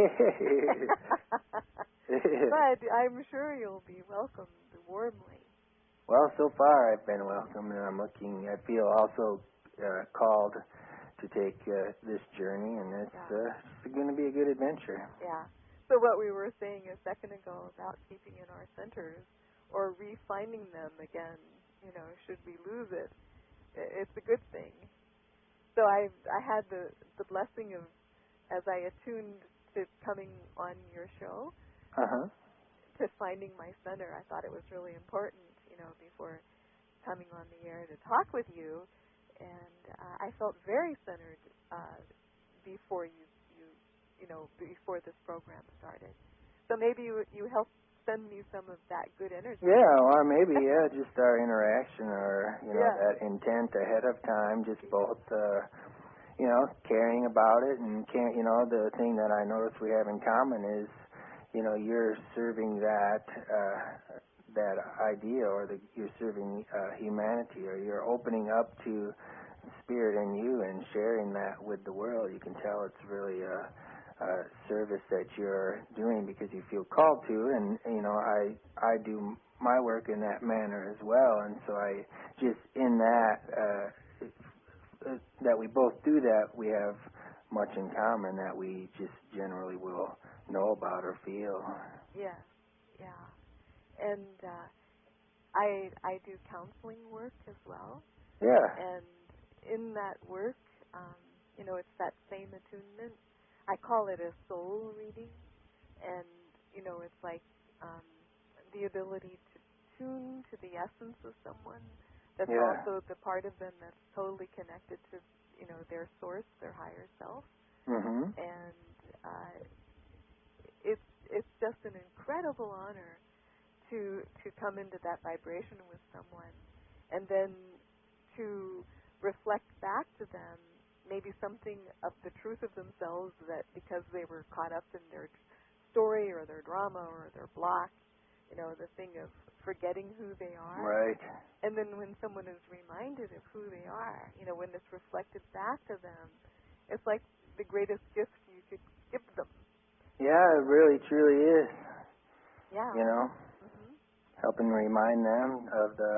But I'm sure you'll be welcomed warmly. Well, so far I've been welcomed, and I'm looking. I feel also uh, called to take uh, this journey, and it's, Yeah. uh, it's going to be a good adventure. Yeah. So what we were saying a second ago about keeping in our centers or refinding them again, you know, should we lose it, it's a good thing. So I I had the, the blessing of, as I attuned to coming on your show, Uh-huh. to finding my center, I thought it was really important, you know, before coming on the air to talk with you. And uh, I felt very centered uh, before you, you, you know, before this program started. So maybe you you helped send me some of that good energy. Yeah, or maybe, yeah, just our interaction or, you know, Yeah. that intent ahead of time, just both, uh, you know, caring about it and, care, you know, the thing that I notice we have in common is, you know, you're serving that uh, that idea, or the, you're serving uh, humanity, or you're opening up to spirit in you and sharing that with the world. You can tell it's really a, a service that you're doing because you feel called to, and, you know, I I do my work in that manner as well, and so I just in that uh, that we both do that, we have much in common that we just generally will know about or feel. Yeah, yeah. And uh, I I do counseling work as well. Yeah. And in that work, um, you know, it's that same attunement. I call it a soul reading. And, you know, it's like um, the ability to tune to the essence of someone that's Yeah. also the part of them that's totally connected to, you know, their source, their higher self. Mhm. And uh, it's it's just an incredible honor to to come into that vibration with someone, and then to reflect back to them maybe something of the truth of themselves that because they were caught up in their story or their drama or their block, you know, the thing of forgetting who they are. Right. And then when someone is reminded of who they are, you know, when it's reflected back to them, it's like the greatest gift you could give them. Yeah, it really truly is. Yeah. You know, Mm-hmm. helping remind them of the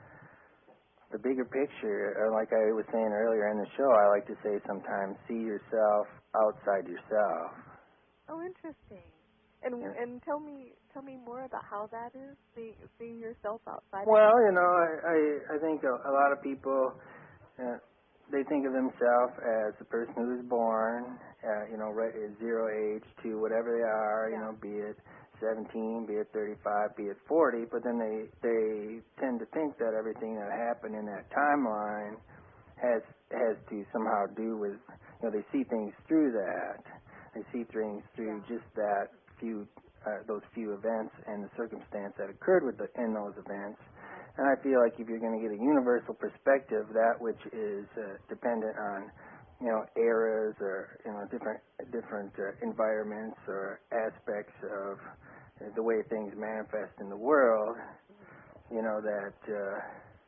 the bigger picture. Or like I was saying earlier in the show, I like to say sometimes, see yourself outside yourself. Oh, interesting. And Yeah. and tell me tell me more about how that is, seeing seeing yourself outside. Well, you know, I I, I think a, a lot of people uh, they think of themselves as the person who was born, uh, you know, right at zero age to whatever they are, you Yeah. know, be it seventeen, be it thirty-five, be it forty, but then they they tend to think that everything that happened in that timeline has has to somehow do with, you know, they see things through that. They see things through Yeah. just that few uh, those few events and the circumstance that occurred with the, in those events. And I feel like if you're going to get a universal perspective, that which is uh, dependent on, you know, eras or, you know, different different uh, environments or aspects of uh, the way things manifest in the world, you know, that uh,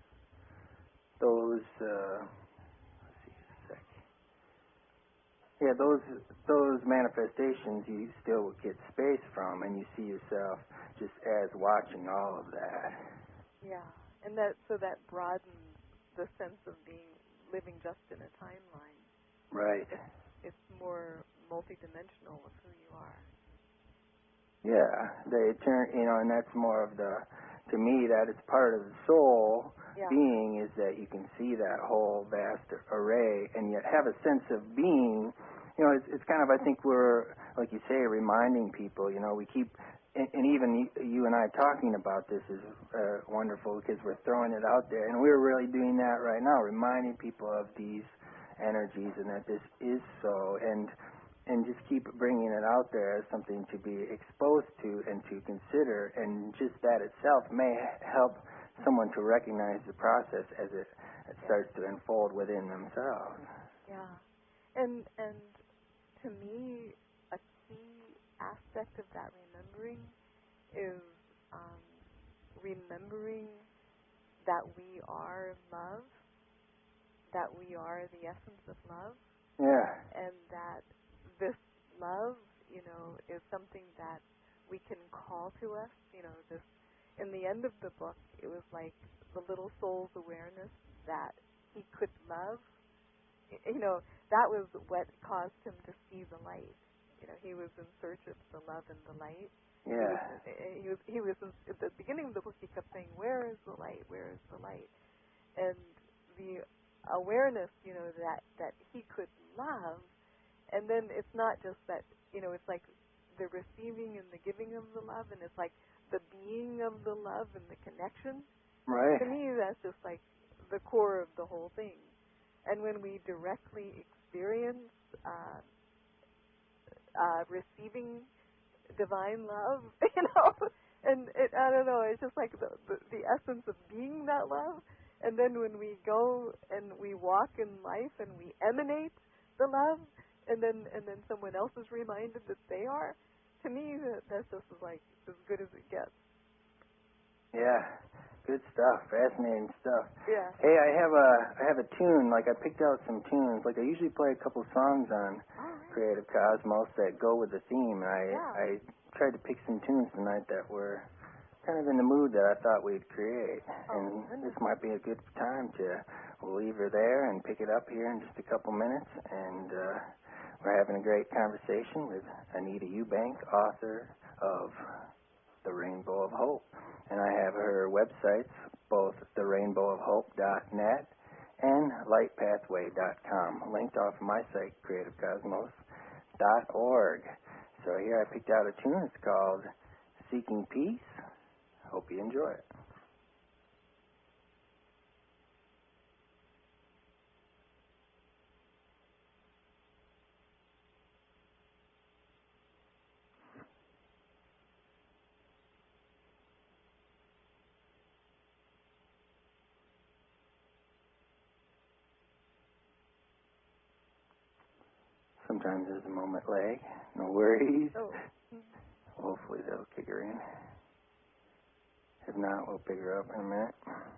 those, uh, let's see a sec. Yeah, those those manifestations you still get space from, and you see yourself just as watching all of that. Yeah. And that so that broadens the sense of being living just in a timeline. Right. It's, it's more multidimensional of who you are. Yeah, they turn, you know, and that's more of the, to me, that is part of the soul Yeah. being, is that you can see that whole vast array and yet have a sense of being. You know, it's, it's kind of, I think we're, like you say, reminding people, you know, we keep, and, and even you, you and I talking about this is uh, wonderful because we're throwing it out there, and we're really doing that right now, reminding people of these energies and that this is so, and and just keep bringing it out there as something to be exposed to and to consider, and just that itself may help someone to recognize the process as it, it starts to unfold within themselves. Yeah. And and to me, a key aspect of that remembering is um, remembering that we are love, that we are the essence of love, Yeah. And that this love, you know, is something that we can call to us. You know, this, in the end of the book, it was like the little soul's awareness that he could love. You know, that was what caused him to see the light. You know, he was in search of the love and the light. Yeah. He was, he was, he was in, at the beginning of the book, he kept saying, where is the light? Where is the light? And the awareness, you know, that, that he could love. And then it's not just that, you know, it's like the receiving and the giving of the love, and it's like the being of the love and the connection. Right. To me, that's just like the core of the whole thing. And when we directly experience uh, uh, receiving divine love, you know, and it, I don't know, it's just like the, the, the essence of being that love. And then when we go and we walk in life and we emanate the love, and then and then someone else is reminded that they are, to me, that, that's just like as good as it gets. Yeah. Good stuff. Fascinating stuff. Yeah. Hey, I have a I have a tune. Like I picked out some tunes. Like I usually play a couple songs on right. Creative Cosmos that go with the theme. And I Yeah. I tried to pick some tunes tonight that were kind of in the mood that I thought we'd create. Oh, and goodness. this might be a good time to we'll leave her there and pick it up here in just a couple minutes. And uh, we're having a great conversation with Anita Eubank, author of The Rainbow of Hope. And I have her websites, both the rainbow of hope dot net and light pathway dot com, linked off my site, creative cosmos dot org. So here I picked out a tune. It's called Seeking Peace. Hope you enjoy it. Sometimes there's a moment lag. No worries. Oh. Hopefully that'll kick her in. If not, we'll pick her up in a minute.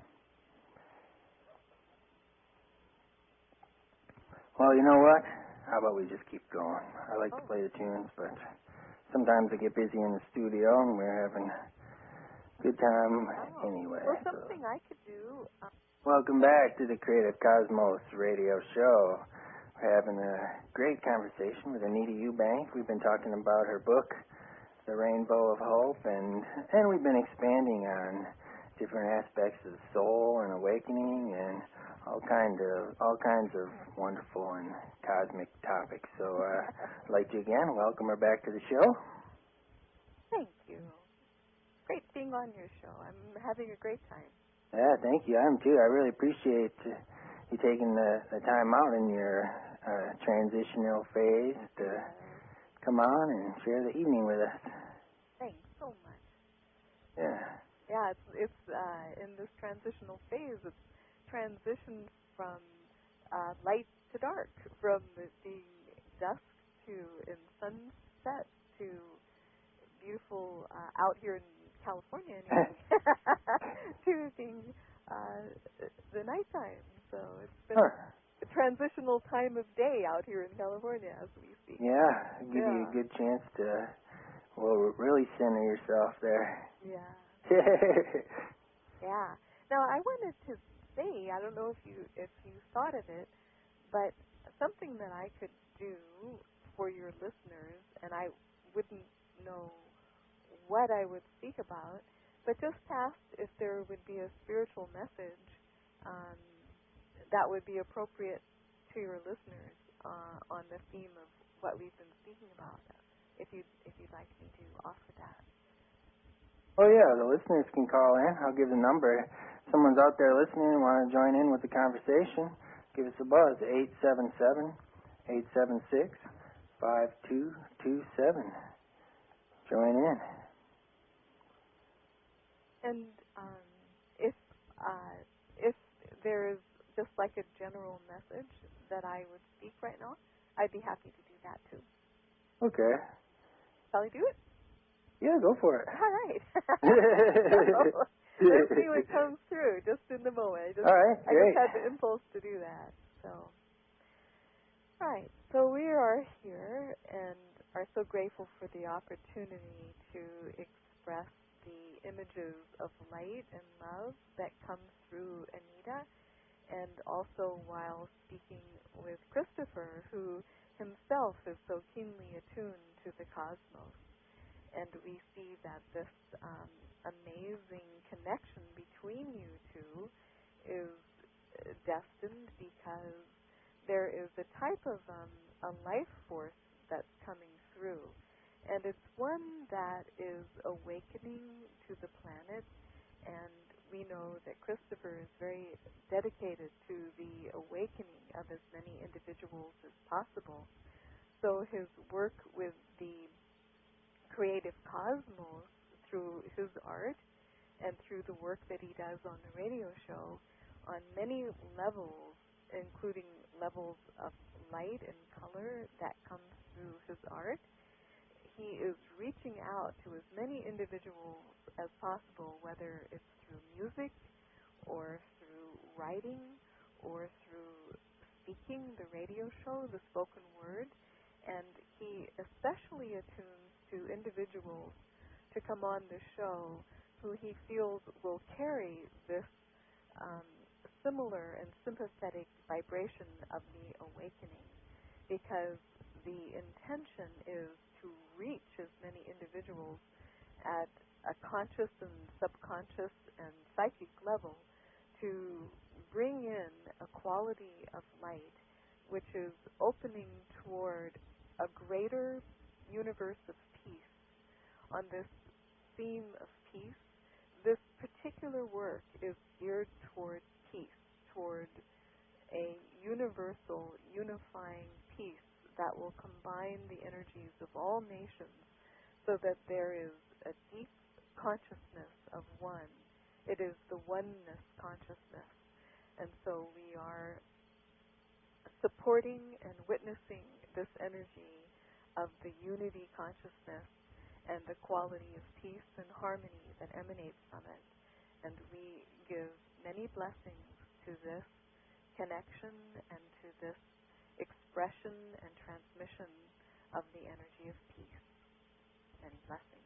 Well, you know what? How about we just keep going? I like to play the tunes, but sometimes I get busy in the studio and we're having a good time Oh. anyway. Well, So. something I could do. Um, Welcome back to the Creative Cosmos radio show. We're having a great conversation with Anita Eubank. We've been talking about her book, The Rainbow of Hope, and, and we've been expanding on different aspects of soul and awakening and all kind of all kinds of wonderful and cosmic topics. So uh, I'd like to again welcome her back to the show. Thank you. Great being on your show. I'm having a great time. Yeah, thank you. I'm too. I really appreciate uh, you taking the, the time out in your uh, transitional phase to come on and share the evening with us. Thanks so much. Yeah. Yeah, it's it's uh, in this transitional phase. It's transitioned from uh, light to dark, from being dusk to in sunset to beautiful uh, out here in California anyway, to being uh, the nighttime. So it's been Huh. a transitional time of day out here in California as we speak. Yeah, give Yeah. you a good chance to, well, really center yourself there. Yeah. Yeah. Now I wanted to say, I don't know if you if you thought of it, but something that I could do for your listeners, and I wouldn't know what I would speak about, but just asked if there would be a spiritual message um, that would be appropriate to your listeners uh, on the theme of what we've been speaking about. If you if you'd like me to offer that. Oh, yeah, the listeners can call in. I'll give the number. If someone's out there listening and want to join in with the conversation, give us a buzz, eight seven seven, eight seven six, five two two seven. Join in. And um, if uh, if there is just like a general message that I would speak right now, I'd be happy to do that too. Okay. Shall I do it? Yeah, go for it. All right. So, let's see what comes through just in the moment. I just, All right, I just great. had the impulse to do that. So, right. So we are here and are so grateful for the opportunity to express the images of light and love that come through Anita, and also while speaking with Christopher, who himself is so keenly attuned to the cosmos. And we see that this um, amazing connection between you two is destined because there is a type of um, a life force that's coming through. And it's one that is awakening to the planet, and we know that Christopher is very dedicated to the awakening of as many individuals as possible. So his work with the creative cosmos through his art and through the work that he does on the radio show on many levels, including levels of light and color that comes through his art, he is reaching out to as many individuals as possible, whether it's through music or through writing or through speaking, the radio show, the spoken word. And he especially attunes to individuals to come on the show who he feels will carry this um, similar and sympathetic vibration of the awakening, because the intention is to reach as many individuals at a conscious and subconscious and psychic level to bring in a quality of light which is opening toward a greater universe of peace. On this theme of peace, this particular work is geared toward peace, toward a universal, unifying peace that will combine the energies of all nations so that there is a deep consciousness of one. It is the oneness consciousness. And so we are supporting and witnessing this energy of the unity consciousness and the quality of peace and harmony that emanates from it. And we give many blessings to this connection and to this expression and transmission of the energy of peace. Many blessings.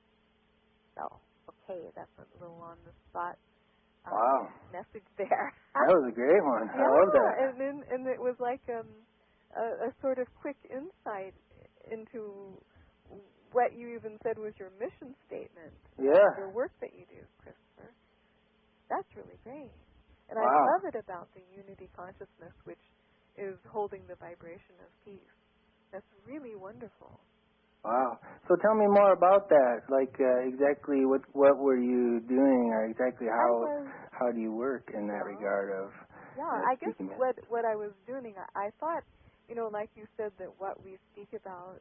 So, okay, that's a little on the spot um, wow. message there. That was a great one. Yeah, I love that. and then, and it was like um, a, a sort of quick insight into what you even said was your mission statement. Yeah. Your work that you do, Christopher. That's really great. And wow. I love it about the unity consciousness, which is holding the vibration of peace. That's really wonderful. Wow. So tell me more about that. Like uh, exactly what what were you doing, or exactly how was, how do you work in that yeah. regard of? Yeah, uh, I guess speaking what what I was doing, I, I thought, you know, like you said, that what we speak about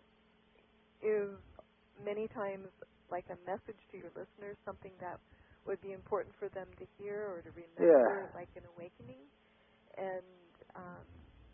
is many times like a message to your listeners, something that would be important for them to hear or to remember, yeah. like an awakening. And um,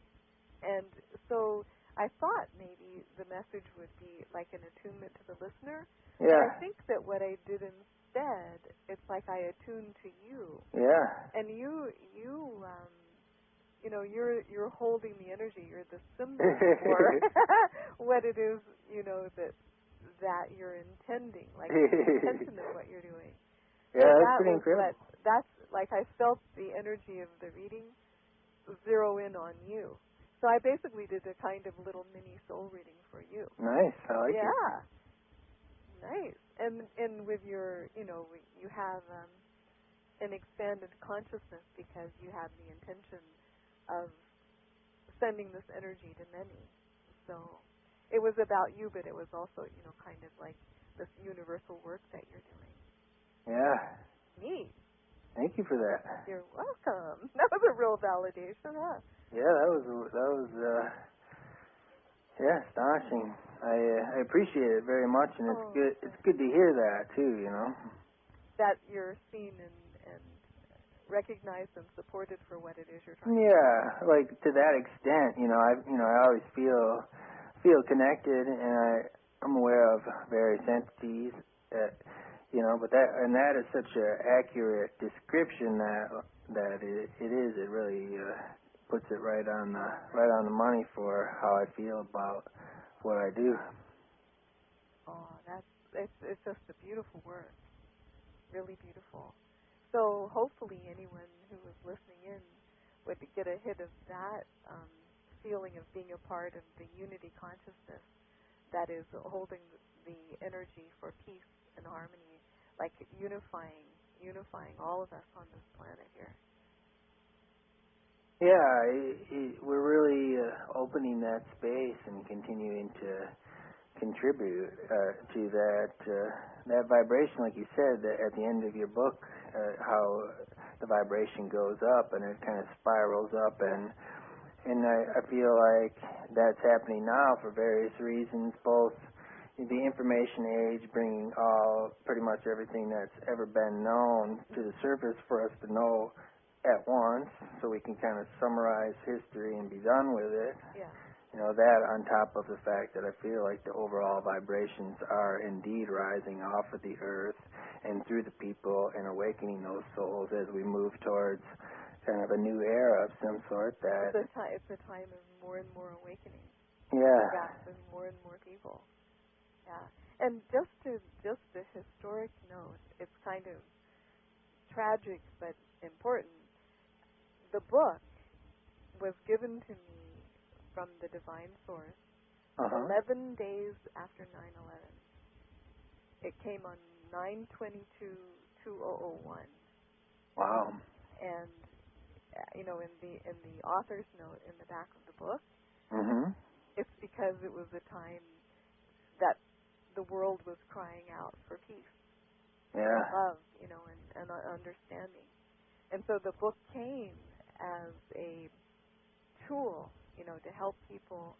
and so I thought maybe the message would be like an attunement to the listener. Yeah. But I think that what I did instead, it's like I attuned to you. Yeah. And you, you, um, you know, you're you're holding the energy. You're the symbol for what it is, you know, that that you're intending, like the intention of what you're doing. Yeah, so that's that pretty was incredible. What, that's like I felt the energy of the reading zero in on you. So I basically did a kind of little mini soul reading for you. Nice, I like yeah. it. Yeah, nice. And and with your, you know, you have um, an expanded consciousness because you have the intention of sending this energy to many. So it was about you, but it was also, you know, kind of like this universal work that you're doing. Yeah. Neat. Thank you for that. You're welcome. That was a real validation, huh? Yeah, that was that was uh, yeah, astonishing. I uh, I appreciate it very much, and it's oh, good. It's good to hear that too. You know. That you're seen and and recognized and supported for what it is you're trying yeah, to do. Yeah, like to that extent, you know, I you know I always feel feel connected, and I I'm aware of various entities that you know, but that and that is such an accurate description that that it, it is. It really uh, puts it right on the right on the money for how I feel about what I do. Oh, that's it's it's just a beautiful work, really beautiful. So hopefully anyone who was listening in would get a hit of that um, feeling of being a part of the unity consciousness that is holding the energy for peace and harmony, like unifying, unifying all of us on this planet here. Yeah, it, it, we're really uh, opening that space and continuing to contribute uh, to that uh, that vibration, like you said, that at the end of your book, uh, how the vibration goes up and it kind of spirals up, and and I, I feel like that's happening now for various reasons, both the information age bringing all pretty much everything that's ever been known to the surface for us to know at once, so we can kind of summarize history and be done with it. Yeah. You know, that on top of the fact that I feel like the overall vibrations are indeed rising off of the earth and through the people and awakening those souls as we move towards kind of a new era of some sort. That it's a, ti- it's a time of more and more awakening. Yeah. Yeah, there's more and more people. Yeah. And just to just a historic note, it's kind of tragic but important. The book was given to me from the divine source uh-huh. eleven days after nine eleven. It came on nine twenty-two two thousand one. Wow. And uh, you know, in the in the author's note in the back of the book, mm-hmm. it's because it was a time that the world was crying out for peace, yeah, and love, you know, and, and understanding. And so the book came as a tool, you know, to help people.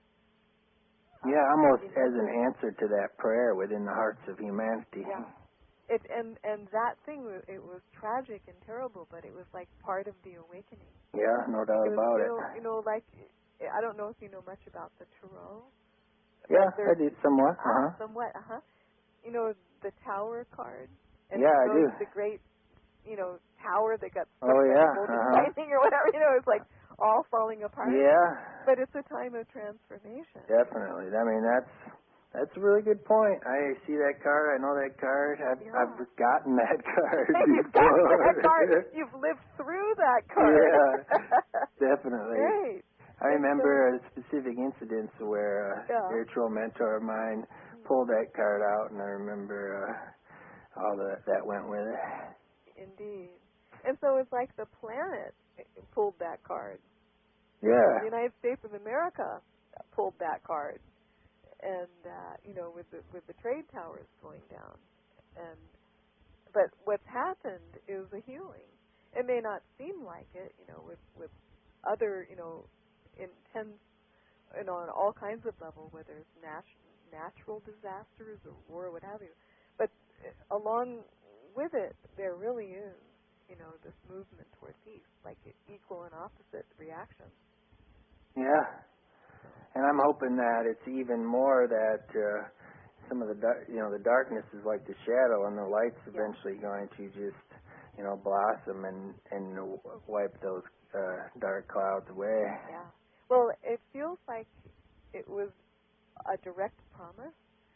Uh, yeah, almost you know, as an answer to that prayer within the hearts of humanity. Yeah. It and and that thing, it was tragic and terrible, but it was like part of the awakening. Yeah, no doubt was, about you it. Know, you know, like I don't know if you know much about the tarot. Yeah, I did somewhat. Uh huh. Somewhat. Uh huh. You know the Tower card. And yeah, I do. The great, you know, tower that got stuck oh yeah, uh-huh. lightning or whatever. You know, it's like all falling apart. Yeah. But it's a time of transformation. Definitely. I mean, that's that's a really good point. I see that card. I know that card. I've, Yeah. I've gotten that card You've before. gotten that card. You've lived through that card. Yeah, definitely. Great. I remember so, a specific incident where a yeah. spiritual mentor of mine pulled that card out, and I remember uh, all that that went with it. Indeed. And so it's like the planet pulled that card. Yeah. The United States of America pulled that card, and uh, you know, with the with the trade towers going down, and but what's happened is a healing. It may not seem like it, you know, with with other, you know, intense, you know, on all kinds of level, whether it's nat- natural disasters or war, or what have you. But along with it, there really is, you know, this movement toward peace, like equal and opposite reactions. Yeah, and I'm hoping that it's even more that uh, some of the dar- you know the darkness is like the shadow, and the light's eventually yeah. going to just you know blossom and and wipe those uh, dark clouds away. Yeah. Well, it feels like it was a direct promise.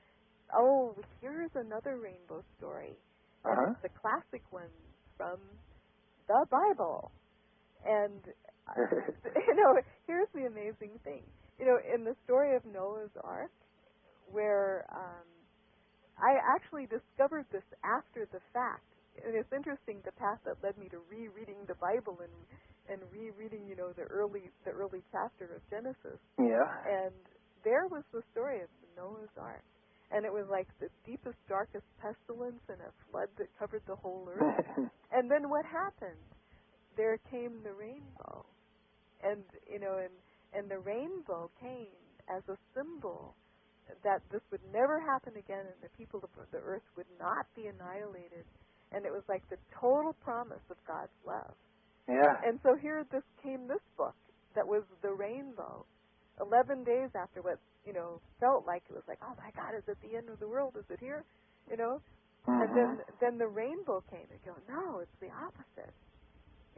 Oh, here's another rainbow story, and uh-huh. it's the classic one from the Bible, and. you know, here's the amazing thing. You know, in the story of Noah's Ark, where um, I actually discovered this after the fact, and it's interesting the path that led me to rereading the Bible and and rereading, you know, the early the early chapter of Genesis. Yeah. And there was the story of Noah's Ark, and it was like the deepest, darkest pestilence and a flood that covered the whole earth. And then what happened? There came the rainbow. And, you know, and, and the rainbow came as a symbol that this would never happen again and the people of the earth would not be annihilated. And it was like the total promise of God's love. Yeah. And so here this came this book that was the rainbow. Eleven days after what, you know, felt like it was like, oh my God, is it the end of the world? Is it here? You know? Mm-hmm. And then then the rainbow came and go, no, it's the opposite. You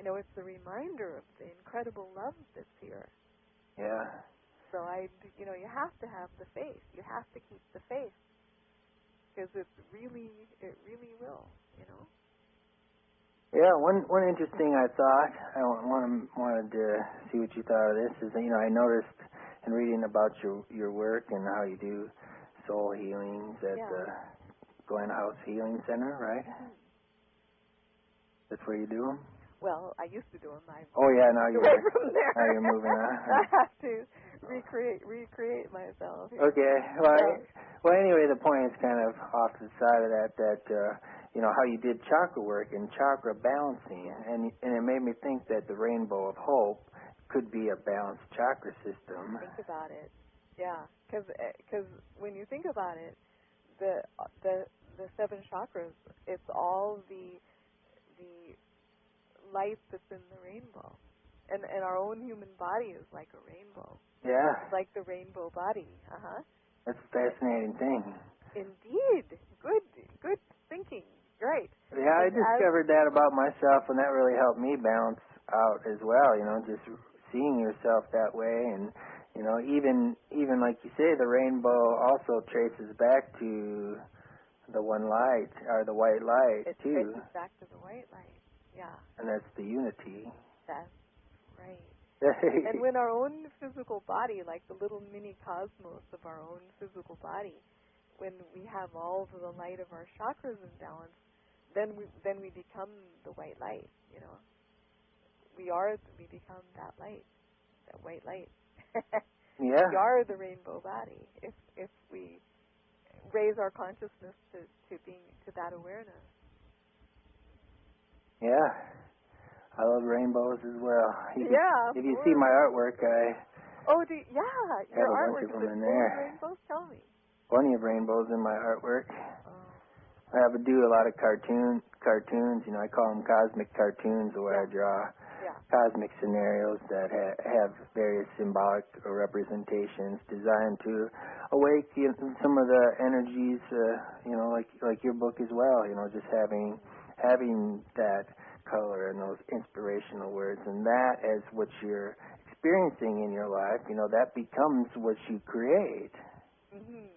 know, it's a reminder of the incredible love that's here. Yeah. So I, you know, you have to have the faith. You have to keep the faith, because it's really, it really will, you know. Yeah, one one interesting I thought, I wanted, wanted to see what you thought of this, is that, you know, I noticed in reading about your your work and how you do soul healings at yeah. the Glen House Healing Center, right? Mm-hmm. That's where you do them? Well, I used to do them. I oh, yeah, now you're, away from there. now you're moving on. I have to recreate recreate myself. Okay. Well, yeah. I, well, anyway, the point is kind of off to the side of that, that, uh, you know, how you did chakra work and chakra balancing, and and it made me think that the Rainbow of Hope could be a balanced chakra system. Think about it, yeah, because because when you think about it, the the the seven chakras, it's all the the light that's in the rainbow, and and our own human body is like a rainbow. Yeah. It's like the rainbow body. Uh huh. That's a fascinating thing. Indeed, good good thinking. Great. Yeah, I And discovered that about myself, and that really helped me balance out as well. You know, just seeing yourself that way, and you know, even even like you say, the rainbow also traces back to the one light, or the white light it too. traces back to the white light. Yeah. And that's the unity. That's right. And when our own physical body, like the little mini cosmos of our own physical body, when we have all of the light of our chakras in balance, then we then we become the white light. You know, we are we become that light, that white light. Yeah. We are the rainbow body if if we raise our consciousness to, to being to that awareness. Yeah. I love rainbows as well. If yeah. You, if you see my artwork, I oh, do, yeah, your have a artwork bunch of is them it in full there. of rainbows? Tell me. Plenty of rainbows in my artwork. Oh. I have to do a lot of cartoon cartoons. You know, I call them cosmic cartoons, where Yeah. I draw Yeah. cosmic scenarios that ha- have various symbolic representations designed to awaken some of the energies. Uh, you know, like like your book as well. You know, just having having that color and those inspirational words, and that as what you're experiencing in your life. You know, that becomes what you create. Mhm.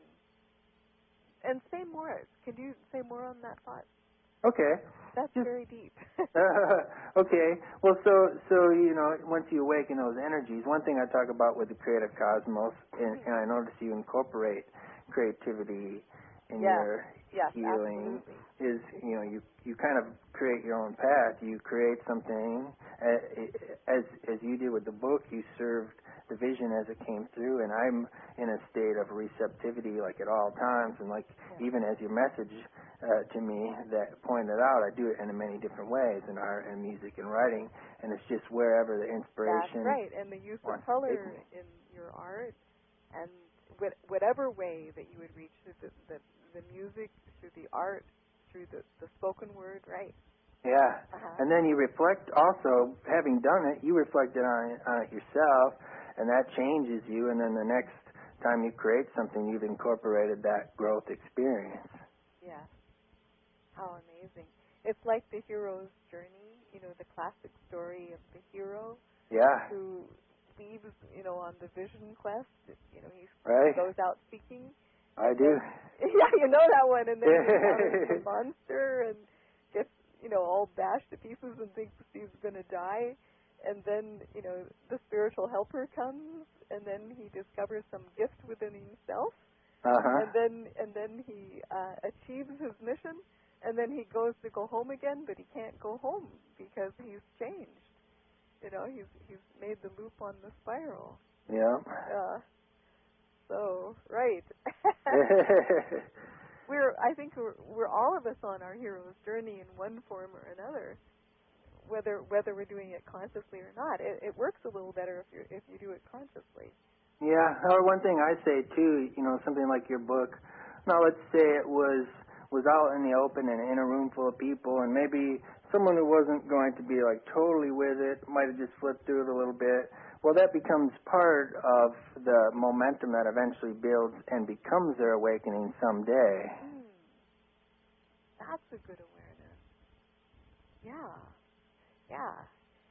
And say more. Can you say more on that thought? Okay. That's Just, very deep. uh, okay. Well, so so you know, once you awaken those energies, one thing I talk about with the creative cosmos, and, and I notice you incorporate creativity in yes. your yes, healing, absolutely. is you know you you kind of create your own path. You create something uh, as as you did with the book. You served the vision as it came through, and I'm in a state of receptivity, like at all times, and like yeah. even as your message uh, to me that pointed out, I do it in many different ways, in art and music and writing, and it's just wherever the inspiration. That's right, and the use of color in your art, and wh- whatever way that you would reach through the, the the music, through the art, through the, the spoken word, right? Yeah, uh-huh. And then you reflect also, having done it, you reflect it on, on it yourself, and that changes you, and then the next time you create something, you've incorporated that growth experience. Yeah. How amazing. It's like the hero's journey, you know, the classic story of the hero yeah. who leaves, you know, on the vision quest. You know, he right. goes out seeking. I do. Then, yeah, you know that one, and then he encounters the monster and gets, you know, all bashed to pieces and thinks he's going to die. And then, you know, the spiritual helper comes, and then he discovers some gift within himself. Uh-huh. And then and then he uh, achieves his mission, and then he goes to go home again, but he can't go home because he's changed. You know, he's he's made the loop on the spiral. Yeah. Uh, so right. we're I think we're we're all of us on our hero's journey in one form or another, whether whether we're doing it consciously or not. It, it works a little better if you if you do it consciously. Yeah, or one thing I say too, you know, something like your book. Now, let's say it was was out in the open and in a room full of people, and maybe someone who wasn't going to be like totally with it might have just flipped through it a little bit. Well, that becomes part of the momentum that eventually builds and becomes their awakening someday. Mm. That's a good awareness. Yeah, yeah.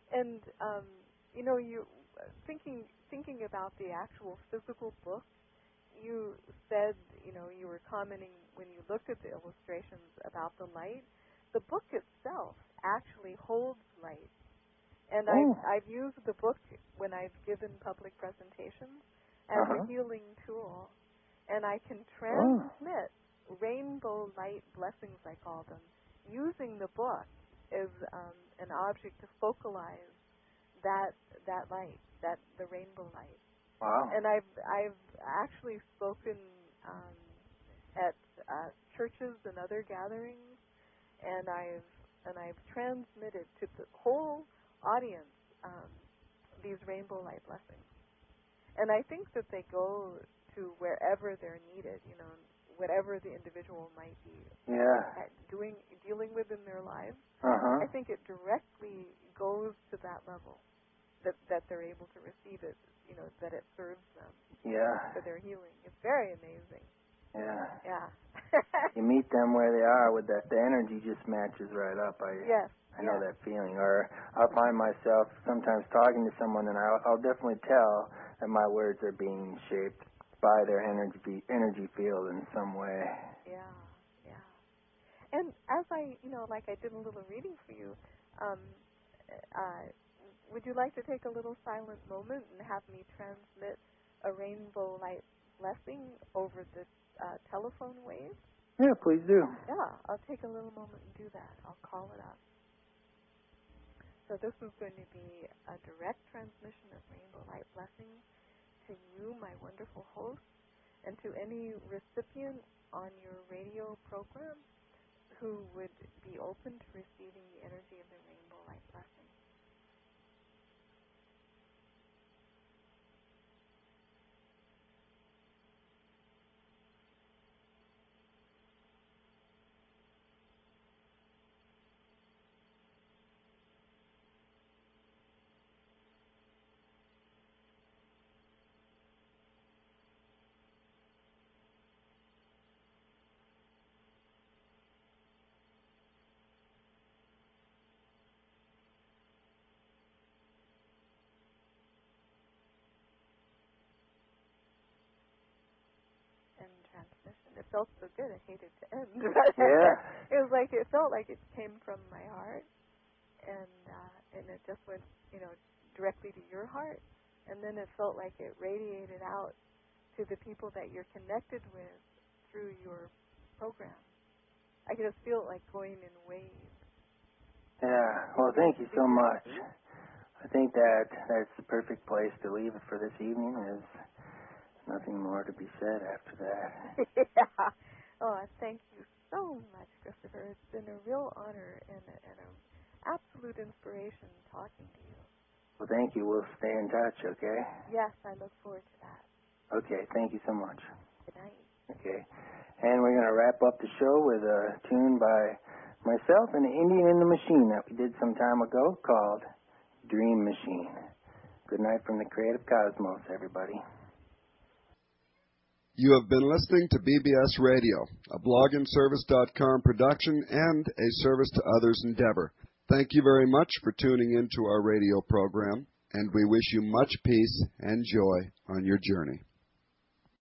And um, you know, you thinking thinking about the actual physical book. You said, you know, you were commenting when you looked at the illustrations about the light. The book itself actually holds light. And Oh. I've, I've used the book when I've given public presentations as Uh-huh. a healing tool. And I can transmit oh. rainbow light blessings, I call them, using the book as um, an object to focalize that that light, that the rainbow light. Wow. And I've I've actually spoken um, at uh, churches and other gatherings, and I've and I've transmitted to the whole audience um, these rainbow light blessings. And I think that they go to wherever they're needed, you know, whatever the individual might be yeah. doing dealing with in their lives. Uh-huh. I think it directly goes to that level that that they're able to receive it. You know, that it serves them yeah. for their healing. It's very amazing. Yeah. Yeah. You meet them where they are with that. The energy just matches right up. I, yes. I know yes. that feeling. Or I'll find myself sometimes talking to someone, and I'll, I'll definitely tell that my words are being shaped by their energy energy field in some way. Yeah. Yeah. And as I, you know, like I did a little reading for you, um, uh, would you like to take a little silent moment and have me transmit a rainbow light blessing over this uh, telephone wave? Yeah, please do. Yeah, I'll take a little moment and do that. I'll call it up. So this is going to be a direct transmission of rainbow light blessing to you, my wonderful host, and to any recipient on your radio program who would be open to receiving the energy of the rainbow light blessing. And transmission. It felt so good. I hated to end. Yeah. It was like it felt like it came from my heart, and uh, and it just went, you know, directly to your heart, and then it felt like it radiated out to the people that you're connected with through your program. I could just feel it like going in waves. Yeah. Well, thank you so much. I think that that's the perfect place to leave it for this evening. There's nothing more to be said after that. Yeah. Oh, thank you so much, Christopher. It's been a real honor and, a, and an absolute inspiration talking to you. Well, thank you. We'll stay in touch, okay? Yes, I look forward to that. Okay. Thank you so much. Good night. Okay. And we're going to wrap up the show with a tune by myself and the Indian in the Machine that we did some time ago called Dream Machine. Good night from the Creative Cosmos, everybody. You have been listening to B B S Radio, a blog and service dot com production and a service to others endeavor. Thank you very much for tuning into our radio program, and we wish you much peace and joy on your journey.